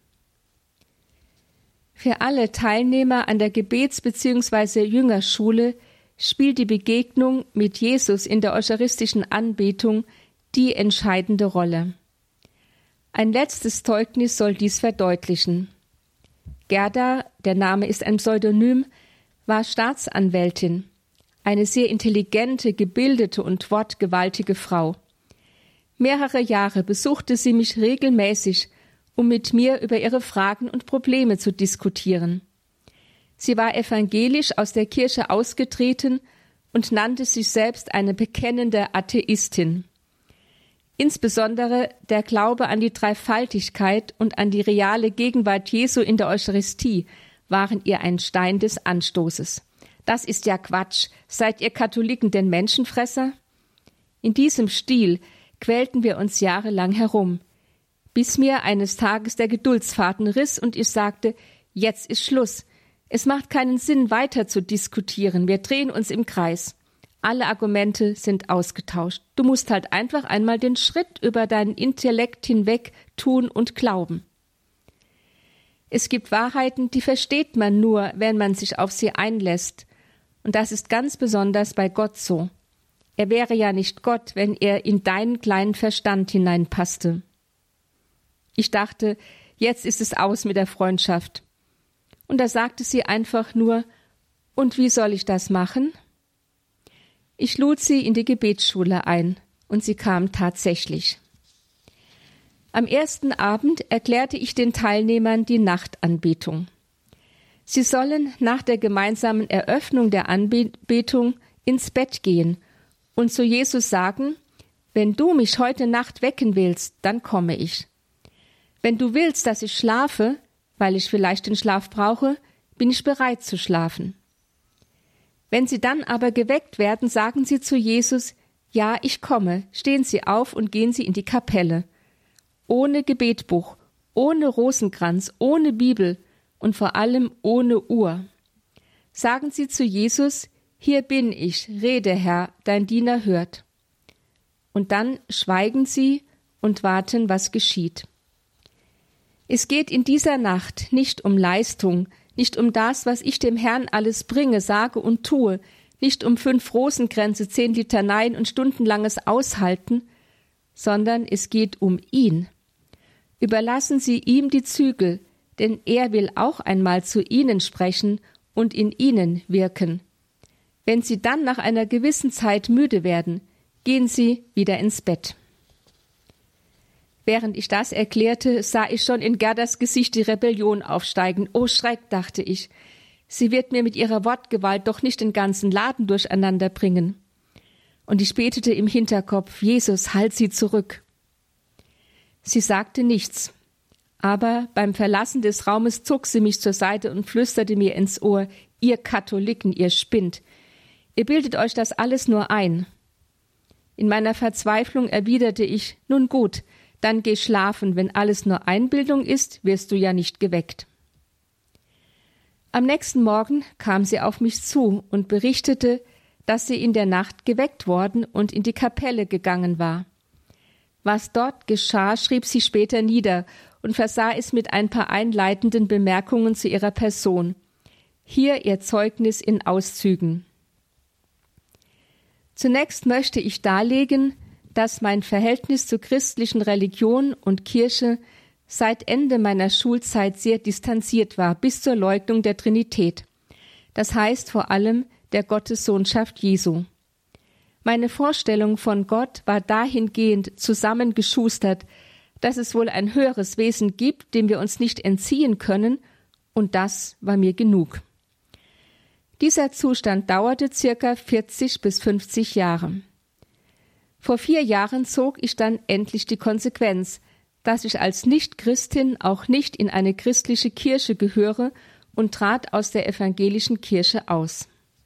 Für alle Teilnehmer an der Gebets- bzw. Jüngerschule spielt die Begegnung mit Jesus in der eucharistischen Anbetung die entscheidende Rolle. Ein letztes Zeugnis soll dies verdeutlichen. Gerda, der Name ist ein Pseudonym, war Staatsanwältin, eine sehr intelligente, gebildete und wortgewaltige Frau. Mehrere Jahre besuchte sie mich regelmäßig, um mit mir über ihre Fragen und Probleme zu diskutieren. Sie war evangelisch aus der Kirche ausgetreten und nannte sich selbst eine bekennende Atheistin. Insbesondere der Glaube an die Dreifaltigkeit und an die reale Gegenwart Jesu in der Eucharistie waren ihr ein Stein des Anstoßes. Das ist ja Quatsch. Seid ihr Katholiken denn Menschenfresser? In diesem Stil quälten wir uns jahrelang herum, bis mir eines Tages der Geduldsfaden riss und ich sagte, jetzt ist Schluss. Es macht keinen Sinn, weiter zu diskutieren. Wir drehen uns im Kreis. Alle Argumente sind ausgetauscht. Du musst halt einfach einmal den Schritt über deinen Intellekt hinweg tun und glauben. Es gibt Wahrheiten, die versteht man nur, wenn man sich auf sie einlässt. Und das ist ganz besonders bei Gott so. Er wäre ja nicht Gott, wenn er in deinen kleinen Verstand hineinpasste. Ich dachte, jetzt ist es aus mit der Freundschaft. Und da sagte sie einfach nur, und wie soll ich das machen? Ich lud sie in die Gebetsschule ein, und sie kam tatsächlich. Am ersten Abend erklärte ich den Teilnehmern die Nachtanbetung. Sie sollen nach der gemeinsamen Eröffnung der Anbetung ins Bett gehen und zu Jesus sagen, wenn du mich heute Nacht wecken willst, dann komme ich. Wenn du willst, dass ich schlafe, weil ich vielleicht den Schlaf brauche, bin ich bereit zu schlafen. Wenn sie dann aber geweckt werden, sagen sie zu Jesus, ja, ich komme, stehen sie auf und gehen sie in die Kapelle. Ohne Gebetbuch, ohne Rosenkranz, ohne Bibel und vor allem ohne Uhr. Sagen sie zu Jesus, hier bin ich, rede Herr, dein Diener hört. Und dann schweigen sie und warten, was geschieht. Es geht in dieser Nacht nicht um Leistung, nicht um das, was ich dem Herrn alles bringe, sage und tue, nicht um 5 Rosenkränze, 10 Litaneien und stundenlanges Aushalten, sondern es geht um ihn. Überlassen Sie ihm die Zügel, denn er will auch einmal zu Ihnen sprechen und in Ihnen wirken. Wenn Sie dann nach einer gewissen Zeit müde werden, gehen Sie wieder ins Bett. Während ich das erklärte, sah ich schon in Gerdas Gesicht die Rebellion aufsteigen. Oh Schreck, dachte ich, sie wird mir mit ihrer Wortgewalt doch nicht den ganzen Laden durcheinander bringen. Und ich betete im Hinterkopf, Jesus, halt sie zurück. Sie sagte nichts, aber beim Verlassen des Raumes zog sie mich zur Seite und flüsterte mir ins Ohr, ihr Katholiken, ihr spinnt. Ihr bildet euch das alles nur ein. In meiner Verzweiflung erwiderte ich, nun gut, dann geh schlafen, wenn alles nur Einbildung ist, wirst du ja nicht geweckt. Am nächsten Morgen kam sie auf mich zu und berichtete, dass sie in der Nacht geweckt worden und in die Kapelle gegangen war. Was dort geschah, schrieb sie später nieder und versah es mit ein paar einleitenden Bemerkungen zu ihrer Person. Hier ihr Zeugnis in Auszügen. Zunächst möchte ich darlegen, dass mein Verhältnis zur christlichen Religion und Kirche seit Ende meiner Schulzeit sehr distanziert war, bis zur Leugnung der Trinität. Das heißt vor allem der Gottessohnschaft Jesu. Meine Vorstellung von Gott war dahingehend zusammengeschustert, dass es wohl ein höheres Wesen gibt, dem wir uns nicht entziehen können, und das war mir genug. Dieser Zustand dauerte ca. 40 bis 50 Jahre. Vor 4 Jahren zog ich dann endlich die Konsequenz, dass ich als Nicht-Christin auch nicht in eine christliche Kirche gehöre und trat aus der evangelischen Kirche aus.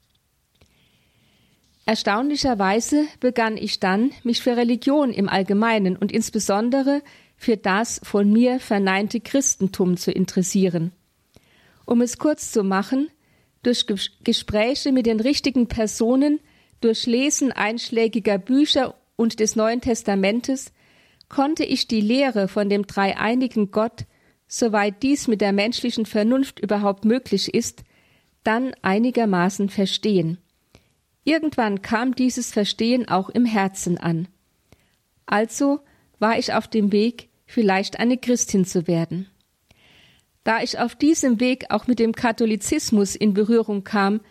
Erstaunlicherweise begann ich dann, mich für Religion im Allgemeinen und insbesondere für das von mir verneinte Christentum zu interessieren. Um es kurz zu machen, durch Gespräche mit den richtigen Personen, durch Lesen einschlägiger Bücher und des Neuen Testamentes konnte ich die Lehre von dem dreieinigen Gott, soweit dies mit der menschlichen Vernunft überhaupt möglich ist, dann einigermaßen verstehen. Irgendwann kam dieses Verstehen auch im Herzen an. Also war ich auf dem Weg, vielleicht eine Christin zu werden. Da ich auf diesem Weg auch mit dem Katholizismus in Berührung kam,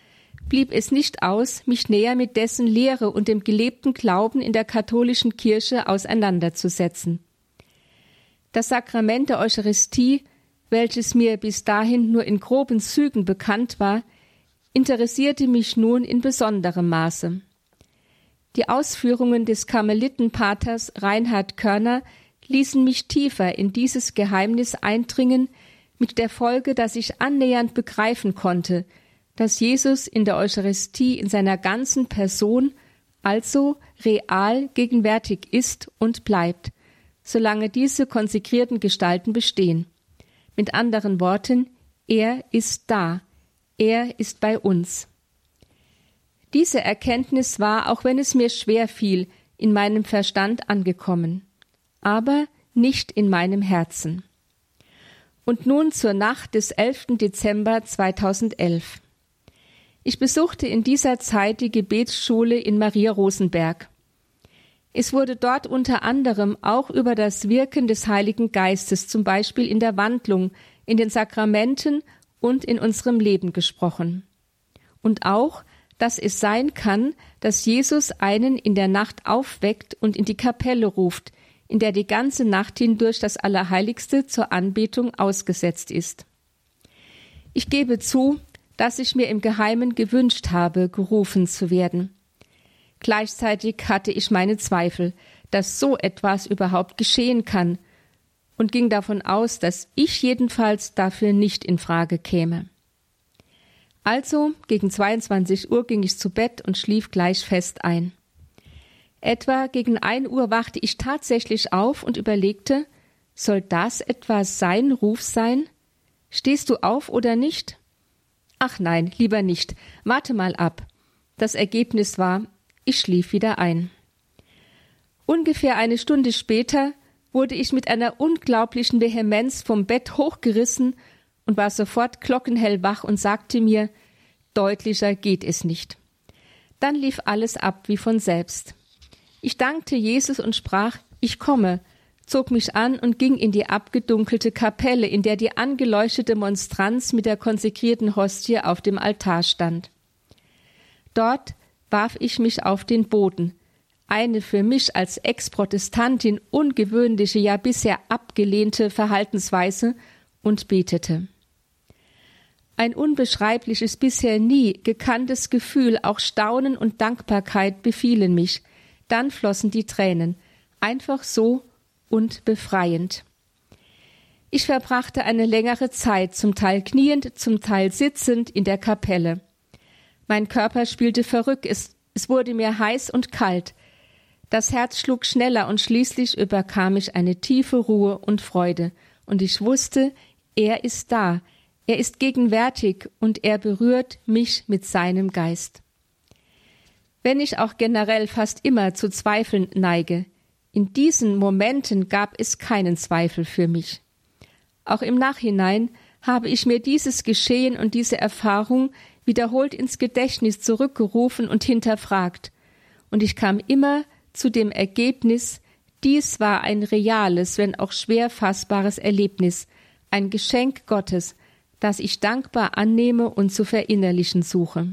blieb es nicht aus, mich näher mit dessen Lehre und dem gelebten Glauben in der katholischen Kirche auseinanderzusetzen. Das Sakrament der Eucharistie, welches mir bis dahin nur in groben Zügen bekannt war, interessierte mich nun in besonderem Maße. Die Ausführungen des Karmelitenpaters Reinhard Körner ließen mich tiefer in dieses Geheimnis eindringen, mit der Folge, dass ich annähernd begreifen konnte, dass Jesus in der Eucharistie in seiner ganzen Person, also real gegenwärtig ist und bleibt, solange diese konsekrierten Gestalten bestehen. Mit anderen Worten, er ist da, er ist bei uns. Diese Erkenntnis war, auch wenn es mir schwer fiel, in meinem Verstand angekommen, aber nicht in meinem Herzen. Und nun zur Nacht des 11. Dezember 2011. Ich besuchte in dieser Zeit die Gebetsschule in Maria Rosenberg. Es wurde dort unter anderem auch über das Wirken des Heiligen Geistes, zum Beispiel in der Wandlung, in den Sakramenten und in unserem Leben gesprochen. Und auch, dass es sein kann, dass Jesus einen in der Nacht aufweckt und in die Kapelle ruft, in der die ganze Nacht hindurch das Allerheiligste zur Anbetung ausgesetzt ist. Ich gebe zu, dass ich mir im Geheimen gewünscht habe, gerufen zu werden. Gleichzeitig hatte ich meine Zweifel, dass so etwas überhaupt geschehen kann, und ging davon aus, dass ich jedenfalls dafür nicht in Frage käme. Also gegen 22 Uhr ging ich zu Bett und schlief gleich fest ein. Etwa gegen 1 Uhr wachte ich tatsächlich auf und überlegte, soll das etwa sein Ruf sein? Stehst du auf oder nicht? Ach nein, lieber nicht, warte mal ab. Das Ergebnis war, ich schlief wieder ein. Ungefähr 1 Stunde später wurde ich mit einer unglaublichen Vehemenz vom Bett hochgerissen und war sofort glockenhell wach und sagte mir, deutlicher geht es nicht. Dann lief alles ab wie von selbst. Ich dankte Jesus und sprach, ich komme, zog mich an und ging in die abgedunkelte Kapelle, in der die angeleuchtete Monstranz mit der konsekrierten Hostie auf dem Altar stand. Dort warf ich mich auf den Boden, eine für mich als Ex-Protestantin ungewöhnliche, ja bisher abgelehnte Verhaltensweise, und betete. Ein unbeschreibliches, bisher nie gekanntes Gefühl, auch Staunen und Dankbarkeit befielen mich. Dann flossen die Tränen, einfach so und befreiend. Ich verbrachte eine längere Zeit, zum Teil kniend, zum Teil sitzend in der Kapelle. Mein Körper spielte verrückt, es wurde mir heiß und kalt. Das Herz schlug schneller und schließlich überkam mich eine tiefe Ruhe und Freude. Und ich wusste, er ist da, er ist gegenwärtig und er berührt mich mit seinem Geist. Wenn ich auch generell fast immer zu Zweifeln neige, in diesen Momenten gab es keinen Zweifel für mich. Auch im Nachhinein habe ich mir dieses Geschehen und diese Erfahrung wiederholt ins Gedächtnis zurückgerufen und hinterfragt. Und ich kam immer zu dem Ergebnis, dies war ein reales, wenn auch schwer fassbares Erlebnis, ein Geschenk Gottes, das ich dankbar annehme und zu verinnerlichen suche.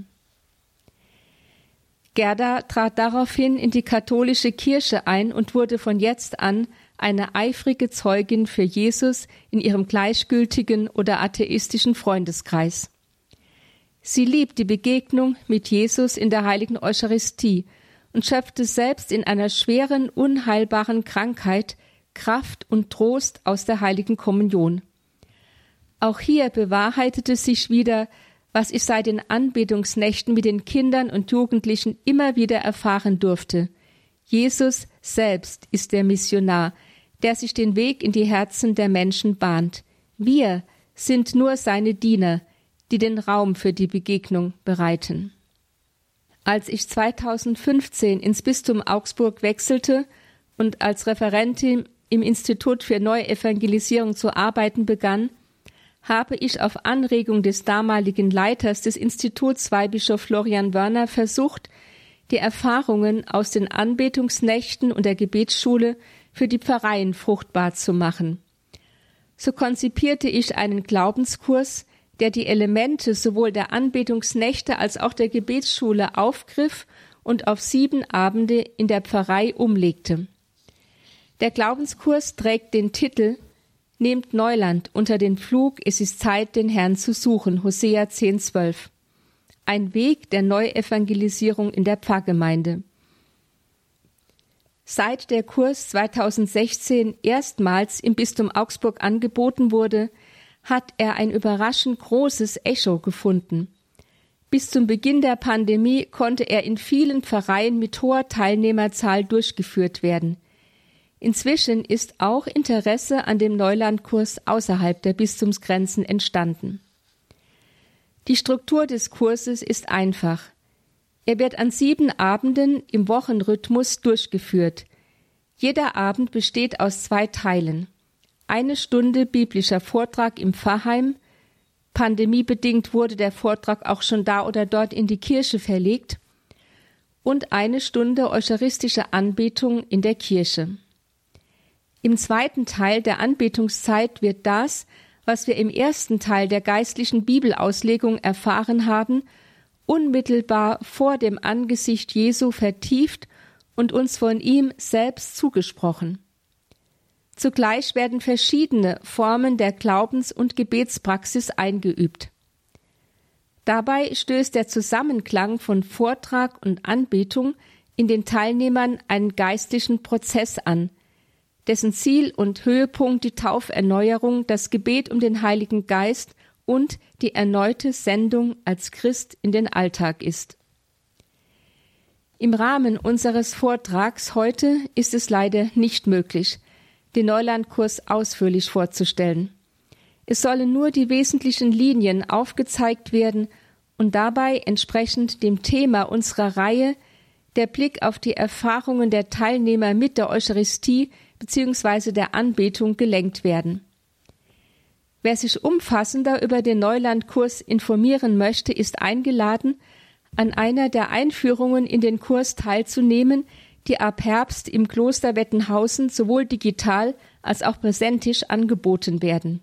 Gerda trat daraufhin in die katholische Kirche ein und wurde von jetzt an eine eifrige Zeugin für Jesus in ihrem gleichgültigen oder atheistischen Freundeskreis. Sie liebt die Begegnung mit Jesus in der heiligen Eucharistie und schöpfte selbst in einer schweren, unheilbaren Krankheit Kraft und Trost aus der heiligen Kommunion. Auch hier bewahrheitete sich wieder, was ich seit den Anbetungsnächten mit den Kindern und Jugendlichen immer wieder erfahren durfte. Jesus selbst ist der Missionar, der sich den Weg in die Herzen der Menschen bahnt. Wir sind nur seine Diener, die den Raum für die Begegnung bereiten. Als ich 2015 ins Bistum Augsburg wechselte und als Referentin im Institut für Neuevangelisierung zu arbeiten begann, habe ich auf Anregung des damaligen Leiters des Instituts, Weihbischof Florian Wörner, versucht, die Erfahrungen aus den Anbetungsnächten und der Gebetsschule für die Pfarreien fruchtbar zu machen. So konzipierte ich einen Glaubenskurs, der die Elemente sowohl der Anbetungsnächte als auch der Gebetsschule aufgriff und auf 7 Abende in der Pfarrei umlegte. Der Glaubenskurs trägt den Titel »Nehmt Neuland unter den Pflug, es ist Zeit, den Herrn zu suchen«, Hosea 10,12. Ein Weg der Neuevangelisierung in der Pfarrgemeinde. Seit der Kurs 2016 erstmals im Bistum Augsburg angeboten wurde, hat er ein überraschend großes Echo gefunden. Bis zum Beginn der Pandemie konnte er in vielen Pfarreien mit hoher Teilnehmerzahl durchgeführt werden. Inzwischen ist auch Interesse an dem Neulandkurs außerhalb der Bistumsgrenzen entstanden. Die Struktur des Kurses ist einfach. Er wird an 7 Abenden im Wochenrhythmus durchgeführt. Jeder Abend besteht aus 2 Teilen. 1 Stunde biblischer Vortrag im Pfarrheim. Pandemiebedingt wurde der Vortrag auch schon da oder dort in die Kirche verlegt. Und 1 Stunde eucharistische Anbetung in der Kirche. Im 2. Teil der Anbetungszeit wird das, was wir im 1. Teil der geistlichen Bibelauslegung erfahren haben, unmittelbar vor dem Angesicht Jesu vertieft und uns von ihm selbst zugesprochen. Zugleich werden verschiedene Formen der Glaubens- und Gebetspraxis eingeübt. Dabei stößt der Zusammenklang von Vortrag und Anbetung in den Teilnehmern einen geistlichen Prozess an, dessen Ziel und Höhepunkt die Tauferneuerung, das Gebet um den Heiligen Geist und die erneute Sendung als Christ in den Alltag ist. Im Rahmen unseres Vortrags heute ist es leider nicht möglich, den Neulandkurs ausführlich vorzustellen. Es sollen nur die wesentlichen Linien aufgezeigt werden und dabei entsprechend dem Thema unserer Reihe der Blick auf die Erfahrungen der Teilnehmer mit der Eucharistie bzw. der Anbetung gelenkt werden. Wer sich umfassender über den Neulandkurs informieren möchte, ist eingeladen, an einer der Einführungen in den Kurs teilzunehmen, die ab Herbst im Kloster Wettenhausen sowohl digital als auch präsentisch angeboten werden.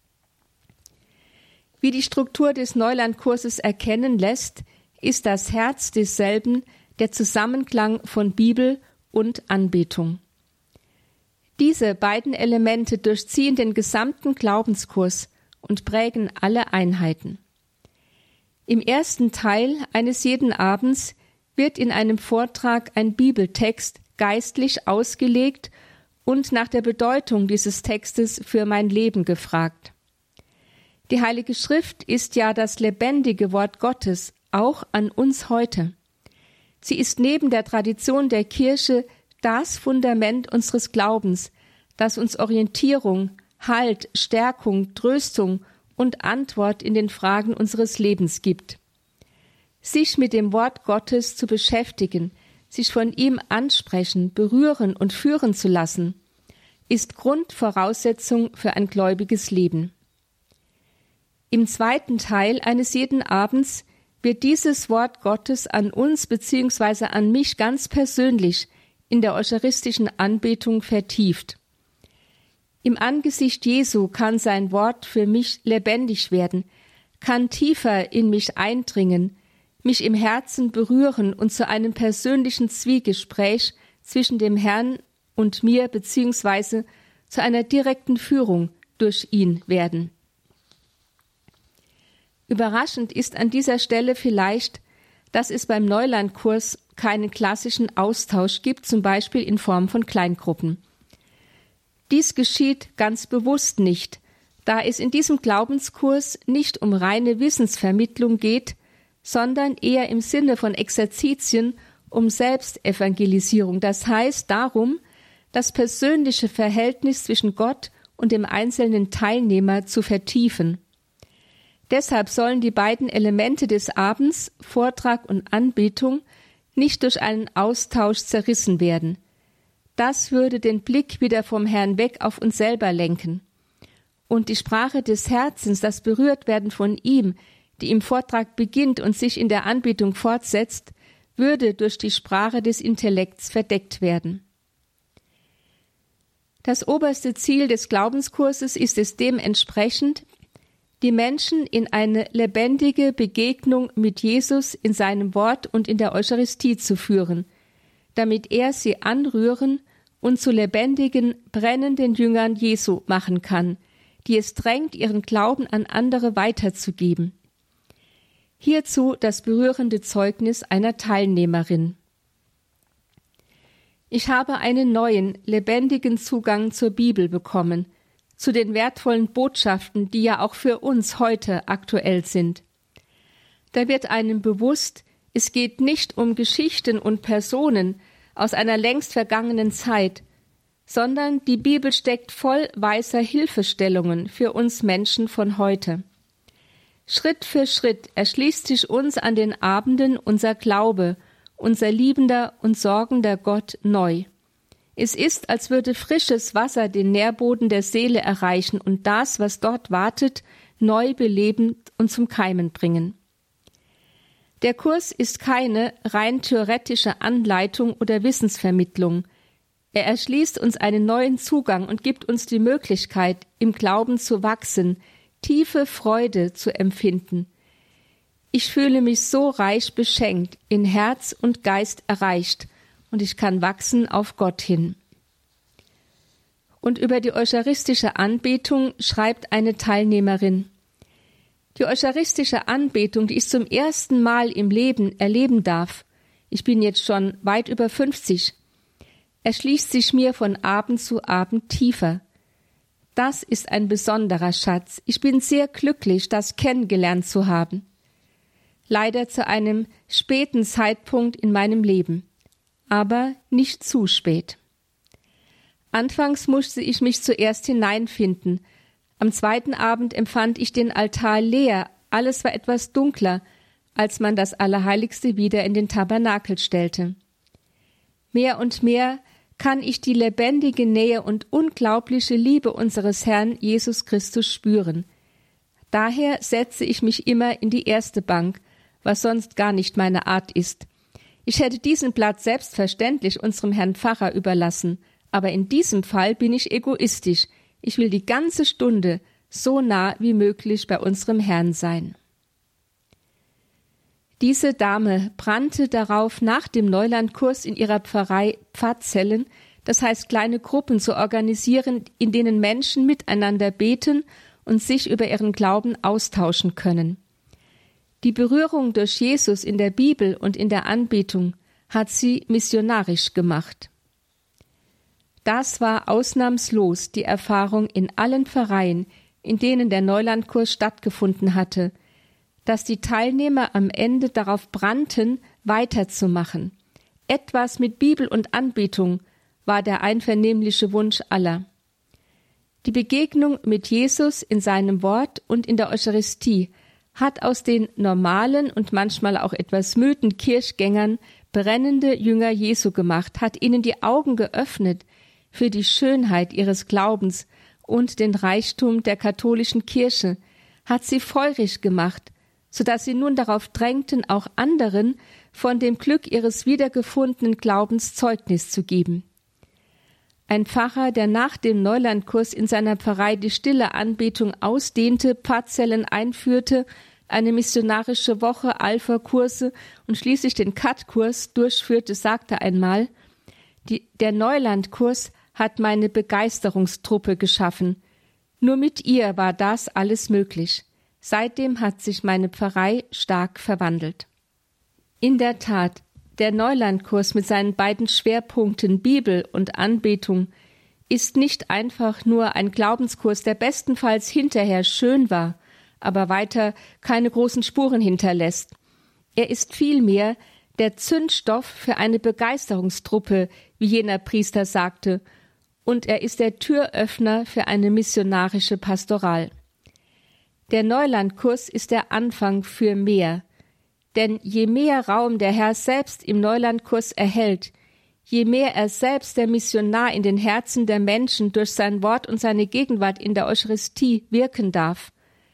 Wie die Struktur des Neulandkurses erkennen lässt, ist das Herz desselben der Zusammenklang von Bibel und Anbetung. Diese beiden Elemente durchziehen den gesamten Glaubenskurs und prägen alle Einheiten. Im 1. Teil eines jeden Abends wird in einem Vortrag ein Bibeltext geistlich ausgelegt und nach der Bedeutung dieses Textes für mein Leben gefragt. Die Heilige Schrift ist ja das lebendige Wort Gottes, auch an uns heute. Sie ist neben der Tradition der Kirche das Fundament unseres Glaubens, das uns Orientierung, Halt, Stärkung, Tröstung und Antwort in den Fragen unseres Lebens gibt. Sich mit dem Wort Gottes zu beschäftigen, sich von ihm ansprechen, berühren und führen zu lassen, ist Grundvoraussetzung für ein gläubiges Leben. Im 2. Teil eines jeden Abends wird dieses Wort Gottes an uns bzw. an mich ganz persönlich in der eucharistischen Anbetung vertieft. Im Angesicht Jesu kann sein Wort für mich lebendig werden, kann tiefer in mich eindringen, mich im Herzen berühren und zu einem persönlichen Zwiegespräch zwischen dem Herrn und mir bzw. zu einer direkten Führung durch ihn werden. Überraschend ist an dieser Stelle vielleicht, dass es beim Neulandkurs keinen klassischen Austausch gibt, zum Beispiel in Form von Kleingruppen. Dies geschieht ganz bewusst nicht, da es in diesem Glaubenskurs nicht um reine Wissensvermittlung geht, sondern eher im Sinne von Exerzitien um Selbstevangelisierung, das heißt darum, das persönliche Verhältnis zwischen Gott und dem einzelnen Teilnehmer zu vertiefen. Deshalb sollen die beiden Elemente des Abends, Vortrag und Anbetung, nicht durch einen Austausch zerrissen werden. Das würde den Blick wieder vom Herrn weg auf uns selber lenken. Und die Sprache des Herzens, das Berührtwerden von ihm, die im Vortrag beginnt und sich in der Anbetung fortsetzt, würde durch die Sprache des Intellekts verdeckt werden. Das oberste Ziel des Glaubenskurses ist es dementsprechend, die Menschen in eine lebendige Begegnung mit Jesus in seinem Wort und in der Eucharistie zu führen, damit er sie anrühren und zu lebendigen, brennenden Jüngern Jesu machen kann, die es drängt, ihren Glauben an andere weiterzugeben. Hierzu das berührende Zeugnis einer Teilnehmerin. Ich habe einen neuen, lebendigen Zugang zur Bibel bekommen, zu den wertvollen Botschaften, die ja auch für uns heute aktuell sind. Da wird einem bewusst, es geht nicht um Geschichten und Personen aus einer längst vergangenen Zeit, sondern die Bibel steckt voll weiser Hilfestellungen für uns Menschen von heute. Schritt für Schritt erschließt sich uns an den Abenden unser Glaube, unser liebender und sorgender Gott neu. Es ist, als würde frisches Wasser den Nährboden der Seele erreichen und das, was dort wartet, neu beleben und zum Keimen bringen. Der Kurs ist keine rein theoretische Anleitung oder Wissensvermittlung. Er erschließt uns einen neuen Zugang und gibt uns die Möglichkeit, im Glauben zu wachsen, tiefe Freude zu empfinden. Ich fühle mich so reich beschenkt, in Herz und Geist erreicht, und ich kann wachsen auf Gott hin. Und über die eucharistische Anbetung schreibt eine Teilnehmerin: Die eucharistische Anbetung, die ich zum ersten Mal im Leben erleben darf, ich bin jetzt schon weit über 50, erschließt sich mir von Abend zu Abend tiefer. Das ist ein besonderer Schatz. Ich bin sehr glücklich, das kennengelernt zu haben. Leider zu einem späten Zeitpunkt in meinem Leben, aber nicht zu spät. Anfangs musste ich mich zuerst hineinfinden. Am zweiten Abend empfand ich den Altar leer, alles war etwas dunkler, als man das Allerheiligste wieder in den Tabernakel stellte. Mehr und mehr kann ich die lebendige Nähe und unglaubliche Liebe unseres Herrn Jesus Christus spüren. Daher setze ich mich immer in die erste Bank, was sonst gar nicht meine Art ist. Ich hätte diesen Platz selbstverständlich unserem Herrn Pfarrer überlassen, aber in diesem Fall bin ich egoistisch. Ich will die ganze Stunde so nah wie möglich bei unserem Herrn sein. Diese Dame brannte darauf, nach dem Neulandkurs in ihrer Pfarrei Pfarrzellen, das heißt kleine Gruppen zu organisieren, in denen Menschen miteinander beten und sich über ihren Glauben austauschen können. Die Berührung durch Jesus in der Bibel und in der Anbetung hat sie missionarisch gemacht. Das war ausnahmslos die Erfahrung in allen Pfarreien, in denen der Neulandkurs stattgefunden hatte, dass die Teilnehmer am Ende darauf brannten, weiterzumachen. Etwas mit Bibel und Anbetung war der einvernehmliche Wunsch aller. Die Begegnung mit Jesus in seinem Wort und in der Eucharistie hat aus den normalen und manchmal auch etwas müden Kirchgängern brennende Jünger Jesu gemacht, hat ihnen die Augen geöffnet für die Schönheit ihres Glaubens und den Reichtum der katholischen Kirche, hat sie feurig gemacht, sodass sie nun darauf drängten, auch anderen von dem Glück ihres wiedergefundenen Glaubens Zeugnis zu geben. Ein Pfarrer, der nach dem Neulandkurs in seiner Pfarrei die stille Anbetung ausdehnte, Pfarrzellen einführte, eine missionarische Woche, Alpha-Kurse und schließlich den Cut-Kurs durchführte, sagte einmal: Der Neulandkurs hat meine Begeisterungstruppe geschaffen. Nur mit ihr war das alles möglich. Seitdem hat sich meine Pfarrei stark verwandelt. In der Tat, der Neulandkurs mit seinen beiden Schwerpunkten Bibel und Anbetung ist nicht einfach nur ein Glaubenskurs, der bestenfalls hinterher schön war, aber weiter keine großen Spuren hinterlässt. Er ist vielmehr der Zündstoff für eine Begeisterungstruppe, wie jener Priester sagte, und er ist der Türöffner für eine missionarische Pastoral. Der Neulandkurs ist der Anfang für mehr, denn je mehr Raum der Herr selbst im Neulandkurs erhält, je mehr er selbst der Missionar in den Herzen der Menschen durch sein Wort und seine Gegenwart in der Eucharistie wirken darf,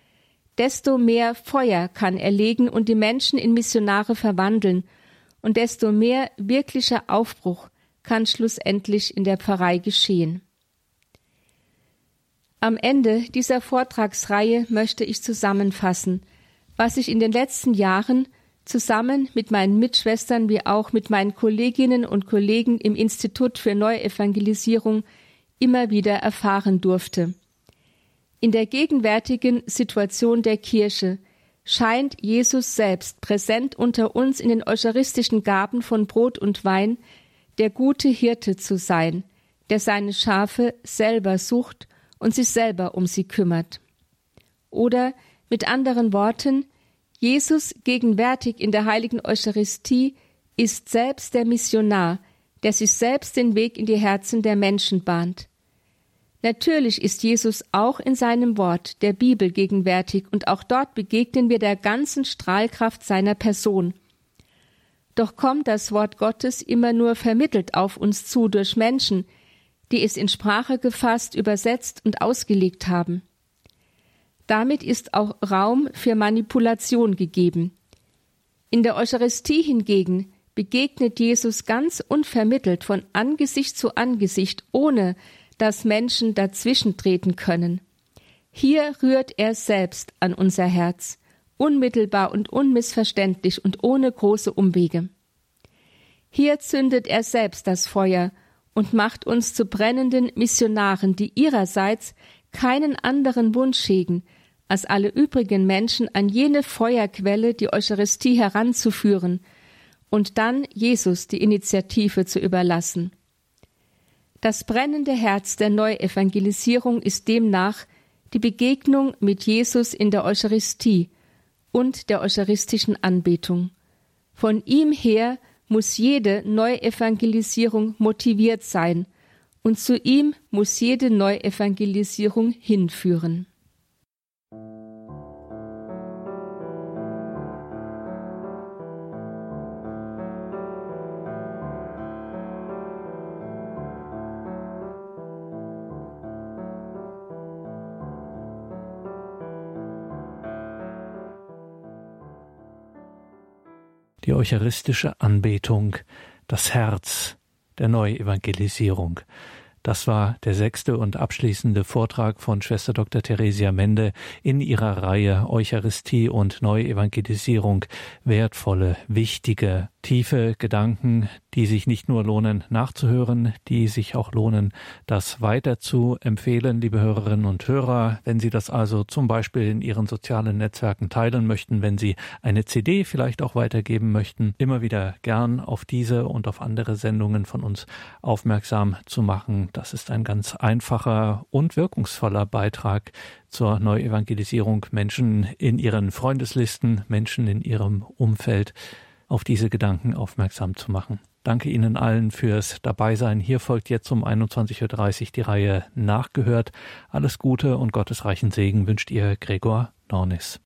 desto mehr Feuer kann er legen und die Menschen in Missionare verwandeln, und desto mehr wirklicher Aufbruch kann schlussendlich in der Pfarrei geschehen. Am Ende dieser Vortragsreihe möchte ich zusammenfassen, was ich in den letzten Jahren zusammen mit meinen Mitschwestern wie auch mit meinen Kolleginnen und Kollegen im Institut für Neuevangelisierung immer wieder erfahren durfte. In der gegenwärtigen Situation der Kirche scheint Jesus selbst präsent unter uns in den eucharistischen Gaben von Brot und Wein der gute Hirte zu sein, der seine Schafe selber sucht und sich selber um sie kümmert. Oder mit anderen Worten, Jesus, gegenwärtig in der heiligen Eucharistie, ist selbst der Missionar, der sich selbst den Weg in die Herzen der Menschen bahnt. Natürlich ist Jesus auch in seinem Wort, der Bibel, gegenwärtig, und auch dort begegnen wir der ganzen Strahlkraft seiner Person. Doch kommt das Wort Gottes immer nur vermittelt auf uns zu durch Menschen, die es in Sprache gefasst, übersetzt und ausgelegt haben. Damit ist auch Raum für Manipulation gegeben. In der Eucharistie hingegen begegnet Jesus ganz unvermittelt von Angesicht zu Angesicht, ohne dass Menschen dazwischen treten können. Hier rührt er selbst an unser Herz, unmittelbar und unmissverständlich und ohne große Umwege. Hier zündet er selbst das Feuer und macht uns zu brennenden Missionaren, die ihrerseits keinen anderen Wunsch hegen, als alle übrigen Menschen an jene Feuerquelle, die Eucharistie, heranzuführen und dann Jesus die Initiative zu überlassen. Das brennende Herz der Neuevangelisierung ist demnach die Begegnung mit Jesus in der Eucharistie und der eucharistischen Anbetung. Von ihm her muss jede Neuevangelisierung motiviert sein und zu ihm muss jede Neuevangelisierung hinführen. Die eucharistische Anbetung, das Herz der Neuevangelisierung. Das war der 6. und abschließende Vortrag von Schwester Dr. Theresia Mende in ihrer Reihe Eucharistie und Neuevangelisierung. Wertvolle, wichtige, tiefe Gedanken, die sich nicht nur lohnen nachzuhören, die sich auch lohnen, das weiter zu empfehlen, liebe Hörerinnen und Hörer. Wenn Sie das also zum Beispiel in Ihren sozialen Netzwerken teilen möchten, wenn Sie eine CD vielleicht auch weitergeben möchten, immer wieder gern auf diese und auf andere Sendungen von uns aufmerksam zu machen. Das ist ein ganz einfacher und wirkungsvoller Beitrag zur Neuevangelisierung, Menschen in ihren Freundeslisten, Menschen in ihrem Umfeld auf diese Gedanken aufmerksam zu machen. Danke Ihnen allen fürs Dabeisein. Hier folgt jetzt um 21.30 Uhr die Reihe Nachgehört. Alles Gute und gottesreichen Segen wünscht Ihr Gregor Dornis.